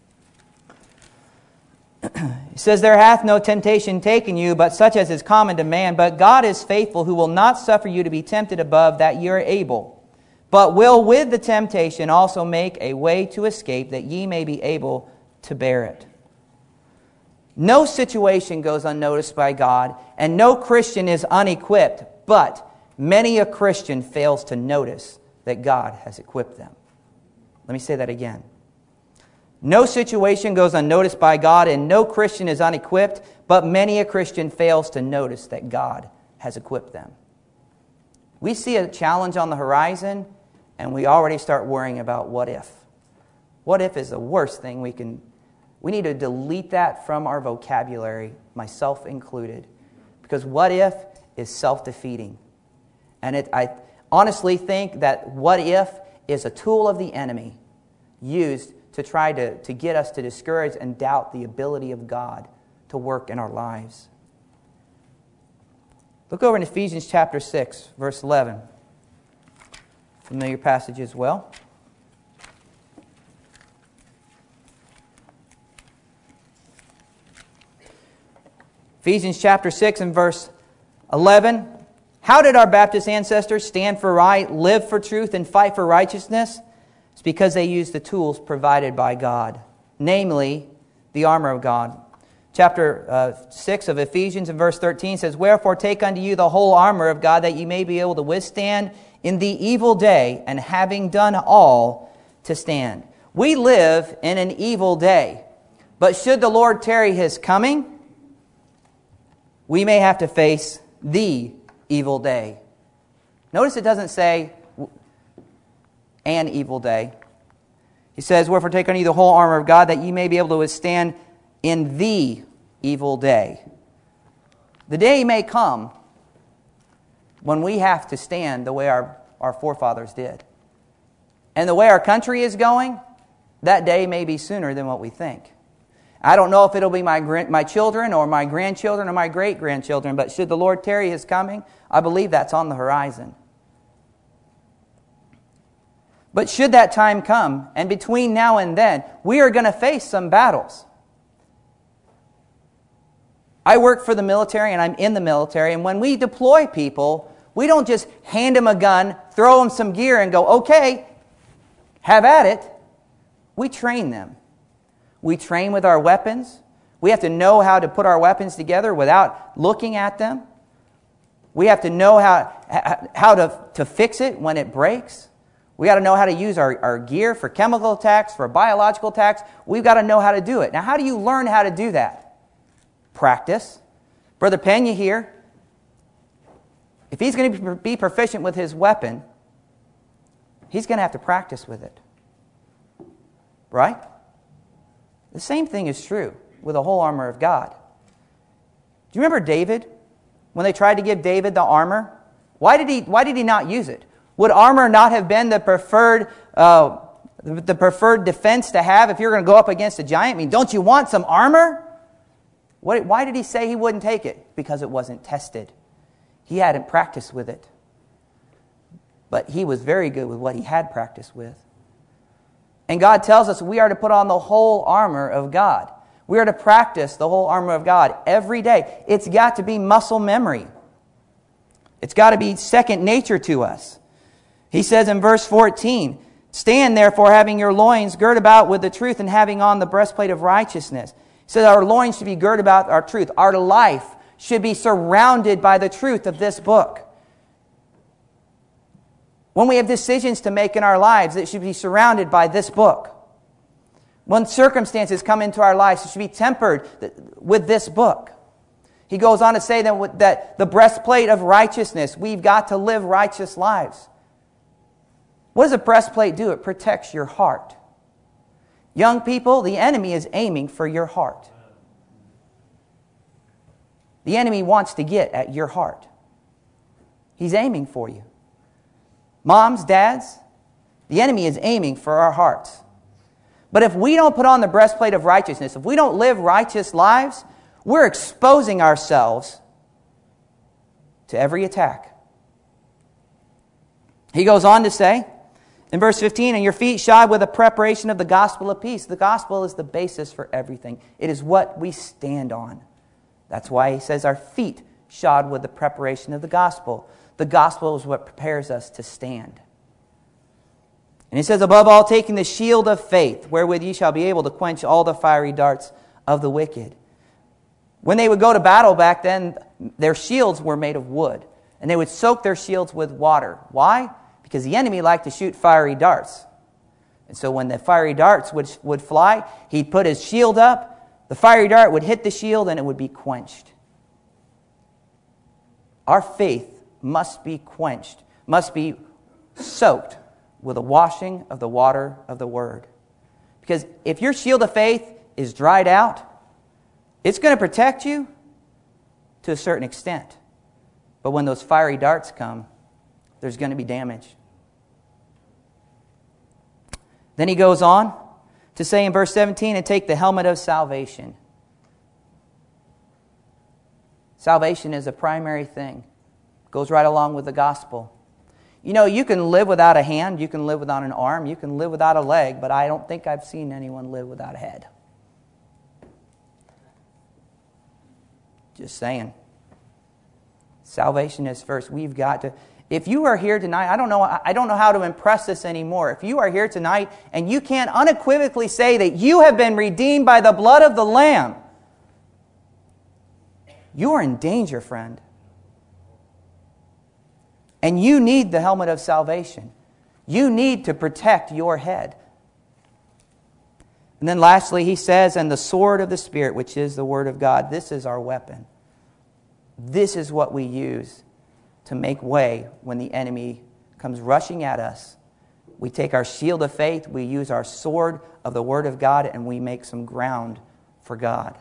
It says, There hath no temptation taken you, but such as is common to man. But God is faithful, who will not suffer you to be tempted above that ye are able, but will with the temptation also make a way to escape, that ye may be able to bear it. No situation goes unnoticed by God, and no Christian is unequipped, but many a Christian fails to notice that God has equipped them. Let me say that again. No situation goes unnoticed by God, and no Christian is unequipped, but many a Christian fails to notice that God has equipped them. We see a challenge on the horizon, and we already start worrying about what if. What if is the worst thing we can... We need to delete that from our vocabulary, myself included, because what if is self-defeating. And I honestly think that what if is a tool of the enemy used to try to get us to discourage and doubt the ability of God to work in our lives. Look over in Ephesians chapter 6, verse 11. Familiar passage as well. Ephesians chapter 6 and verse 11. How did our Baptist ancestors stand for right, live for truth, and fight for righteousness? It's because they used the tools provided by God, namely the armor of God. Chapter 6 of Ephesians and verse 13 says, Wherefore take unto you the whole armor of God, that ye may be able to withstand in the evil day, and having done all, to stand. We live in an evil day, but should the Lord tarry His coming, we may have to face the evil day. Notice it doesn't say an evil day. He says, Wherefore take unto you the whole armor of God, that ye may be able to withstand in the evil day. The day may come when we have to stand the way our forefathers did. And the way our country is going, that day may be sooner than what we think. I don't know if it'll be my children or my grandchildren or my great-grandchildren, but should the Lord tarry His coming, I believe that's on the horizon. But should that time come, and between now and then, we are going to face some battles. I work for the military, and I'm in the military, and when we deploy people, we don't just hand them a gun, throw them some gear, and go, okay, have at it. We train them. We train with our weapons. We have to know how to put our weapons together without looking at them. We have to know how to fix it when it breaks. We got to know how to use our gear for chemical attacks, for biological attacks. We've got to know how to do it. Now, how do you learn how to do that? Practice. Brother Pena here, if he's going to be proficient with his weapon, he's going to have to practice with it. Right? The same thing is true with the whole armor of God. Do you remember David? When they tried to give David the armor? Why did he not use it? Would armor not have been the preferred defense to have if you're going to go up against a giant? I mean, don't you want some armor? Why did he say he wouldn't take it? Because it wasn't tested. He hadn't practiced with it. But he was very good with what he had practiced with. And God tells us we are to put on the whole armor of God. We are to practice the whole armor of God every day. It's got to be muscle memory. It's got to be second nature to us. He says in verse 14, Stand therefore, having your loins girt about with the truth, and having on the breastplate of righteousness. He says our loins should be girt about our truth. Our life should be surrounded by the truth of this book. When we have decisions to make in our lives, it should be surrounded by this book. When circumstances come into our lives, it should be tempered with this book. He goes on to say that the breastplate of righteousness, we've got to live righteous lives. What does a breastplate do? It protects your heart. Young people, the enemy is aiming for your heart. The enemy wants to get at your heart. He's aiming for you. Moms, dads, the enemy is aiming for our hearts. But if we don't put on the breastplate of righteousness, if we don't live righteous lives, we're exposing ourselves to every attack. He goes on to say, in verse 15, And your feet shod with the preparation of the gospel of peace. The gospel is the basis for everything. It is what we stand on. That's why he says our feet shod with the preparation of the gospel. The gospel is what prepares us to stand. And he says, Above all, taking the shield of faith, wherewith ye shall be able to quench all the fiery darts of the wicked. When they would go to battle back then, their shields were made of wood. And they would soak their shields with water. Why? Because the enemy liked to shoot fiery darts. And so when the fiery darts would fly, he'd put his shield up, the fiery dart would hit the shield, and it would be quenched. Our faith must be quenched, must be soaked with a washing of the water of the Word. Because if your shield of faith is dried out, it's going to protect you to a certain extent. But when those fiery darts come, there's going to be damage. Then he goes on to say in verse 17, And take the helmet of salvation. Salvation is a primary thing Goes right along with the gospel. You know, you can live without a hand, you can live without an arm, you can live without a leg, but I don't think I've seen anyone live without a head. Just saying. Salvation is first. We've got to... If you are here tonight, I don't know how to impress this anymore. If you are here tonight and you can't unequivocally say that you have been redeemed by the blood of the Lamb, you are in danger, friend. And you need the helmet of salvation. You need to protect your head. And then lastly, he says, and the sword of the Spirit, which is the Word of God. This is our weapon. This is what we use to make way when the enemy comes rushing at us. We take our shield of faith, we use our sword of the Word of God, and we make some ground for God.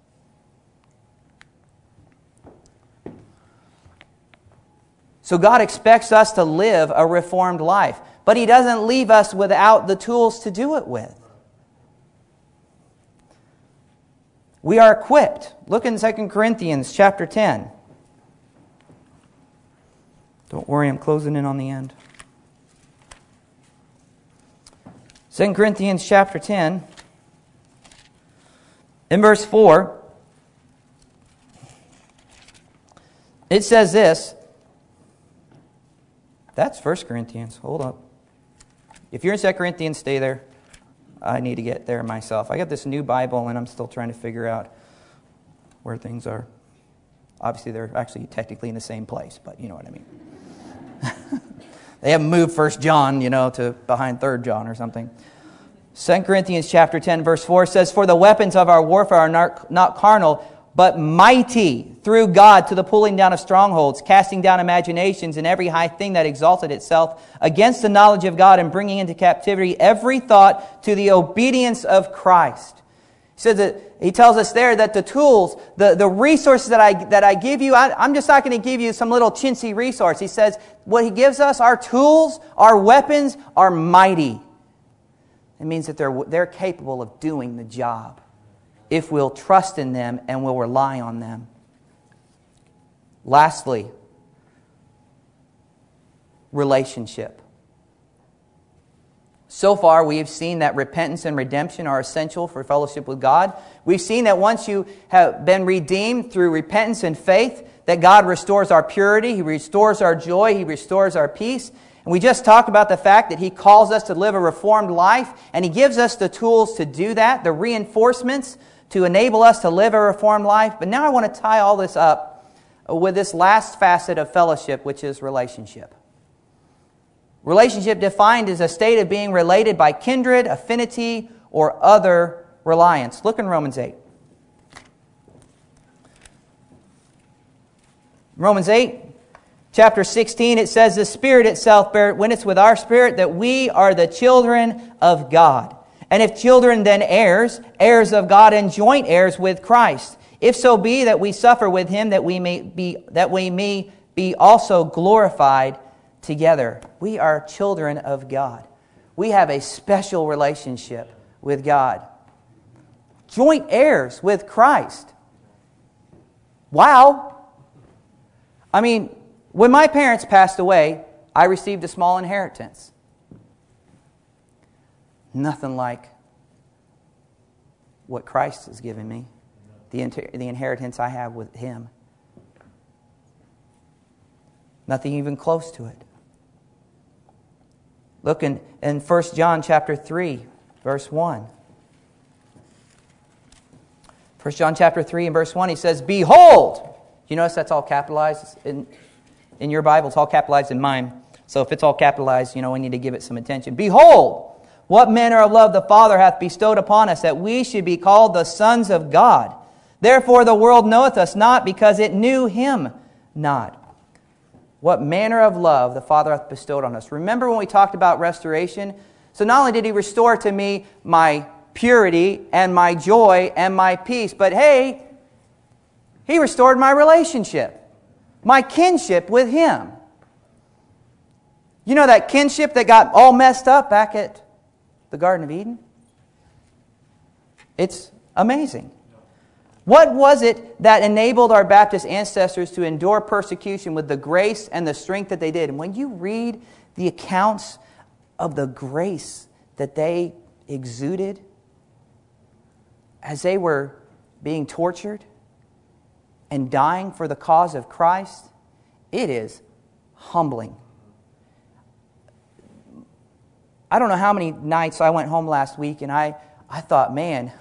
So God expects us to live a reformed life, but He doesn't leave us without the tools to do it with. We are equipped. Look in 2 Corinthians chapter 10. Don't worry, I'm closing in on the end. 2 Corinthians chapter 10, in verse 4, it says this. That's 1 Corinthians. Hold up. If you're in 2 Corinthians, stay there. I need to get there myself. I got this new Bible, and I'm still trying to figure out where things are. Obviously, they're actually technically in the same place, but you know what I mean. They haven't moved 1 John, to behind 3 John or something. 2 Corinthians chapter 10, verse 4 says, for the weapons of our warfare are not carnal, but mighty through God to the pulling down of strongholds, casting down imaginations and every high thing that exalted itself against the knowledge of God, and bringing into captivity every thought to the obedience of Christ. He tells us there that the tools, the resources that I give you, I'm just not going to give you some little chintzy resource. He says what He gives us, our tools, our weapons, are mighty. It means that they're capable of doing the job if we'll trust in them and we'll rely on them. Lastly, relationship. So far, we have seen that repentance and redemption are essential for fellowship with God. We've seen that once you have been redeemed through repentance and faith, that God restores our purity, He restores our joy, He restores our peace. And we just talked about the fact that He calls us to live a reformed life, and He gives us the tools to do that, the reinforcements to enable us to live a reformed life. But now I want to tie all this up with this last facet of fellowship, which is relationship. Relationship defined as a state of being related by kindred, affinity, or other reliance. Look in Romans 8. Romans 8, chapter 16, it says, the Spirit itself beareth witness with our spirit that we are the children of God. And if children, then heirs, heirs of God and joint heirs with Christ. If so be that we suffer with Him, that we may be also glorified together. We are children of God. We have a special relationship with God. Joint heirs with Christ. Wow! I mean, when my parents passed away, I received a small inheritance. Nothing like what Christ has given me, the inheritance I have with Him. Nothing even close to it. Look in 1 John chapter 3, verse 1. 1 John chapter 3 and verse 1, he says, behold! You notice that's all capitalized in your Bible. It's all capitalized in mine. So if it's all capitalized, we need to give it some attention. Behold, what manner of love the Father hath bestowed upon us, that we should be called the sons of God. Therefore the world knoweth us not, because it knew Him not. What manner of love the Father hath bestowed on us. Remember when we talked about restoration? So not only did He restore to me my purity and my joy and my peace, but hey, He restored my relationship, my kinship with Him. You know that kinship that got all messed up back at the Garden of Eden? It's amazing. What was it that enabled our Baptist ancestors to endure persecution with the grace and the strength that they did? And when you read the accounts of the grace that they exuded as they were being tortured and dying for the cause of Christ, it is humbling. I don't know how many nights I went home last week and I thought, man,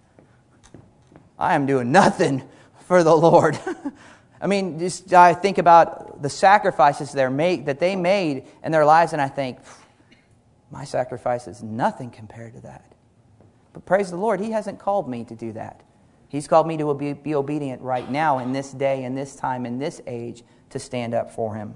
I am doing nothing for the Lord. I mean, just I think about the sacrifices that they made in their lives, and I think, my sacrifice is nothing compared to that. But praise the Lord, He hasn't called me to do that. He's called me to be obedient right now, in this day, in this time, in this age, to stand up for Him.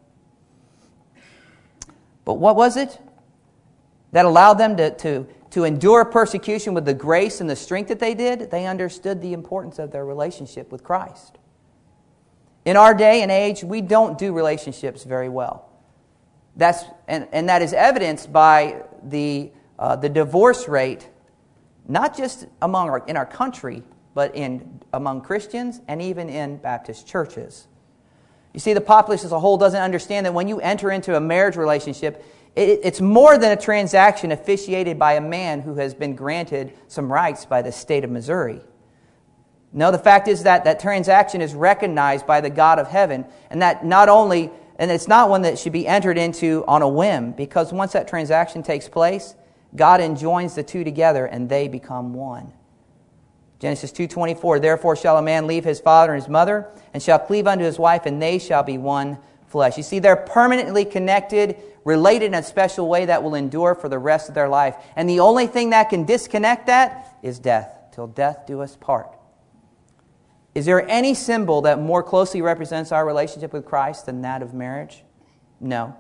But what was it that allowed them to endure persecution with the grace and the strength that they did? They understood the importance of their relationship with Christ. In our day and age, we don't do relationships very well. That is evidenced by the divorce rate, not just in our country, but among Christians and even in Baptist churches. You see, the populace as a whole doesn't understand that when you enter into a marriage relationship, it's more than a transaction officiated by a man who has been granted some rights by the state of Missouri. No, the fact is that transaction is recognized by the God of heaven, and that and it's not one that should be entered into on a whim, because once that transaction takes place, God enjoins the two together and they become one. Genesis 2:24, therefore shall a man leave his father and his mother, and shall cleave unto his wife, and they shall be one flesh. You see, they're permanently connected, related in a special way that will endure for the rest of their life. And the only thing that can disconnect that is death. Till death do us part. Is there any symbol that more closely represents our relationship with Christ than that of marriage? No.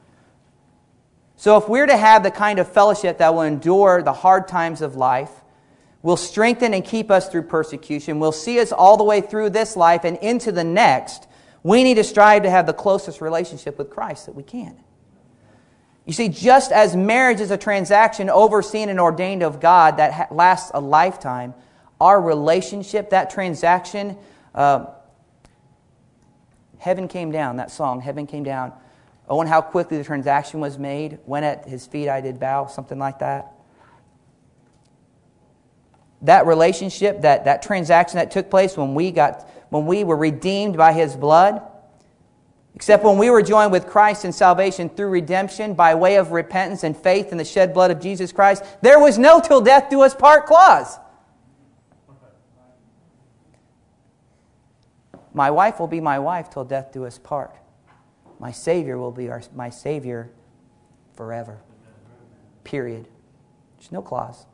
So if we're to have the kind of fellowship that will endure the hard times of life, will strengthen and keep us through persecution, will see us all the way through this life and into the next, we need to strive to have the closest relationship with Christ that we can. You see, just as marriage is a transaction overseen and ordained of God that lasts a lifetime, our relationship, that transaction, heaven came down, that song, heaven came down. Oh, and how quickly the transaction was made. When at His feet I did bow, something like that. That relationship, that transaction that took place when we were redeemed by His blood, except when we were joined with Christ in salvation through redemption by way of repentance and faith in the shed blood of Jesus Christ, there was no till death do us part clause. My wife will be my wife till death do us part. My Savior will be my Savior forever. Period. There's no clause.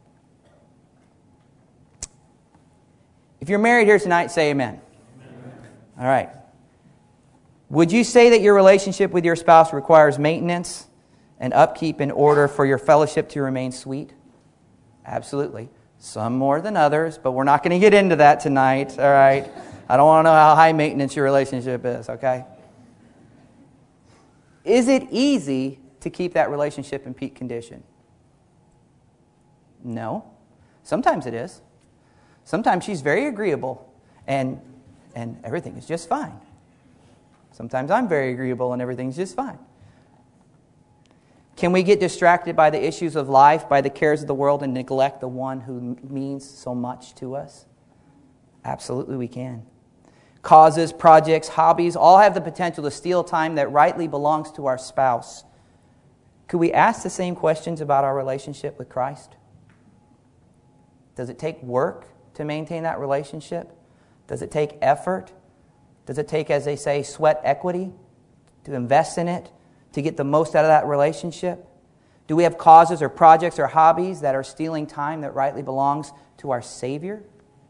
If you're married here tonight, say amen. Amen. All right. Would you say that your relationship with your spouse requires maintenance and upkeep in order for your fellowship to remain sweet? Absolutely. Some more than others, but we're not going to get into that tonight. All right. I don't want to know how high maintenance your relationship is, okay? Is it easy to keep that relationship in peak condition? No. Sometimes it is. Sometimes she's very agreeable and everything is just fine. Sometimes I'm very agreeable and everything's just fine. Can we get distracted by the issues of life, by the cares of the world, and neglect the one who means so much to us? Absolutely we can. Causes, projects, hobbies, all have the potential to steal time that rightly belongs to our spouse. Could we ask the same questions about our relationship with Christ? Does it take work to maintain that relationship? Does it take effort? Does it take, as they say, sweat equity to invest in it, to get the most out of that relationship? Do we have causes or projects or hobbies that are stealing time that rightly belongs to our Savior?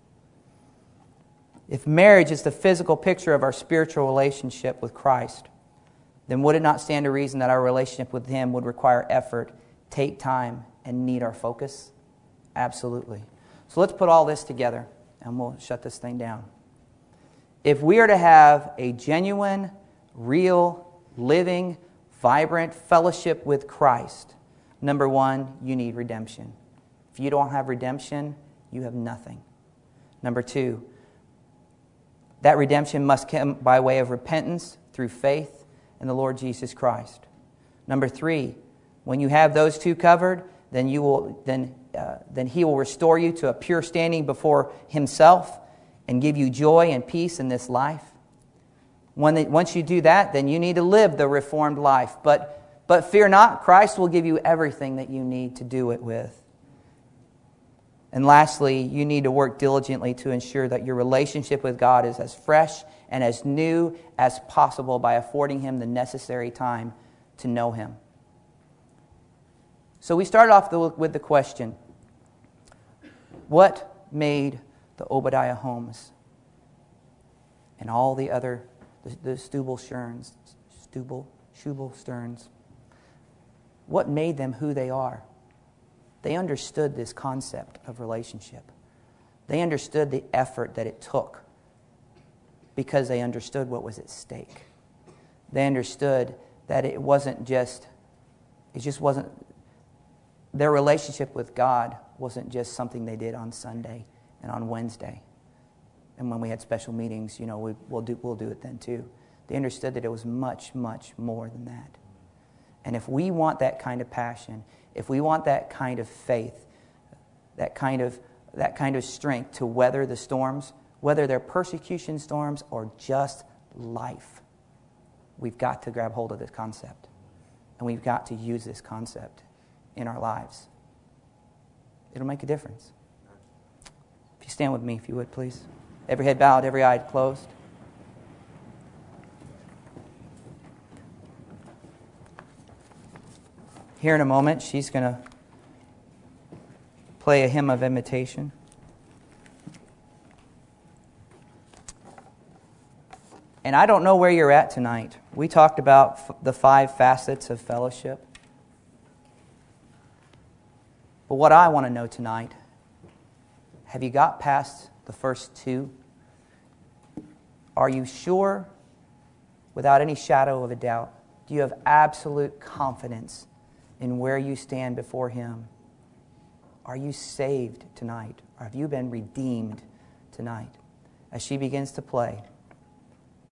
If marriage is the physical picture of our spiritual relationship with Christ, then would it not stand to reason that our relationship with Him would require effort, take time, and need our focus? Absolutely. So let's put all this together, and we'll shut this thing down. If we are to have a genuine, real, living, vibrant fellowship with Christ, number one, you need redemption. If you don't have redemption, you have nothing. Number 2, that redemption must come by way of repentance through faith in the Lord Jesus Christ. Number 3, when you have those two covered, then He will restore you to a pure standing before Himself and give you joy and peace in this life. Once you do that, then you need to live the reformed life. But fear not, Christ will give you everything that you need to do it with. And lastly, you need to work diligently to ensure that your relationship with God is as fresh and as new as possible by affording Him the necessary time to know Him. So we started off with the question, what made the Obadiah homes and all the other, the Shubal Stearns, what made them who they are? They understood this concept of relationship. They understood the effort that it took because they understood what was at stake. They understood that it just wasn't, their relationship with God wasn't just something they did on Sunday and on Wednesday. And when we had special meetings, we'll do it then too. They understood that it was much, much more than that. And if we want that kind of passion, if we want that kind of faith, that kind of strength to weather the storms, whether they're persecution storms or just life, we've got to grab hold of this concept. And we've got to use this concept in our lives. It'll make a difference. If you stand with me, if you would, please. Every head bowed, every eye closed. Here in a moment, she's going to play a hymn of invitation. And I don't know where you're at tonight. We talked about the 5 facets of fellowship. But what I want to know tonight, have you got past the first 2? Are you sure, without any shadow of a doubt, do you have absolute confidence in where you stand before Him? Are you saved tonight? Or have you been redeemed tonight? As she begins to play,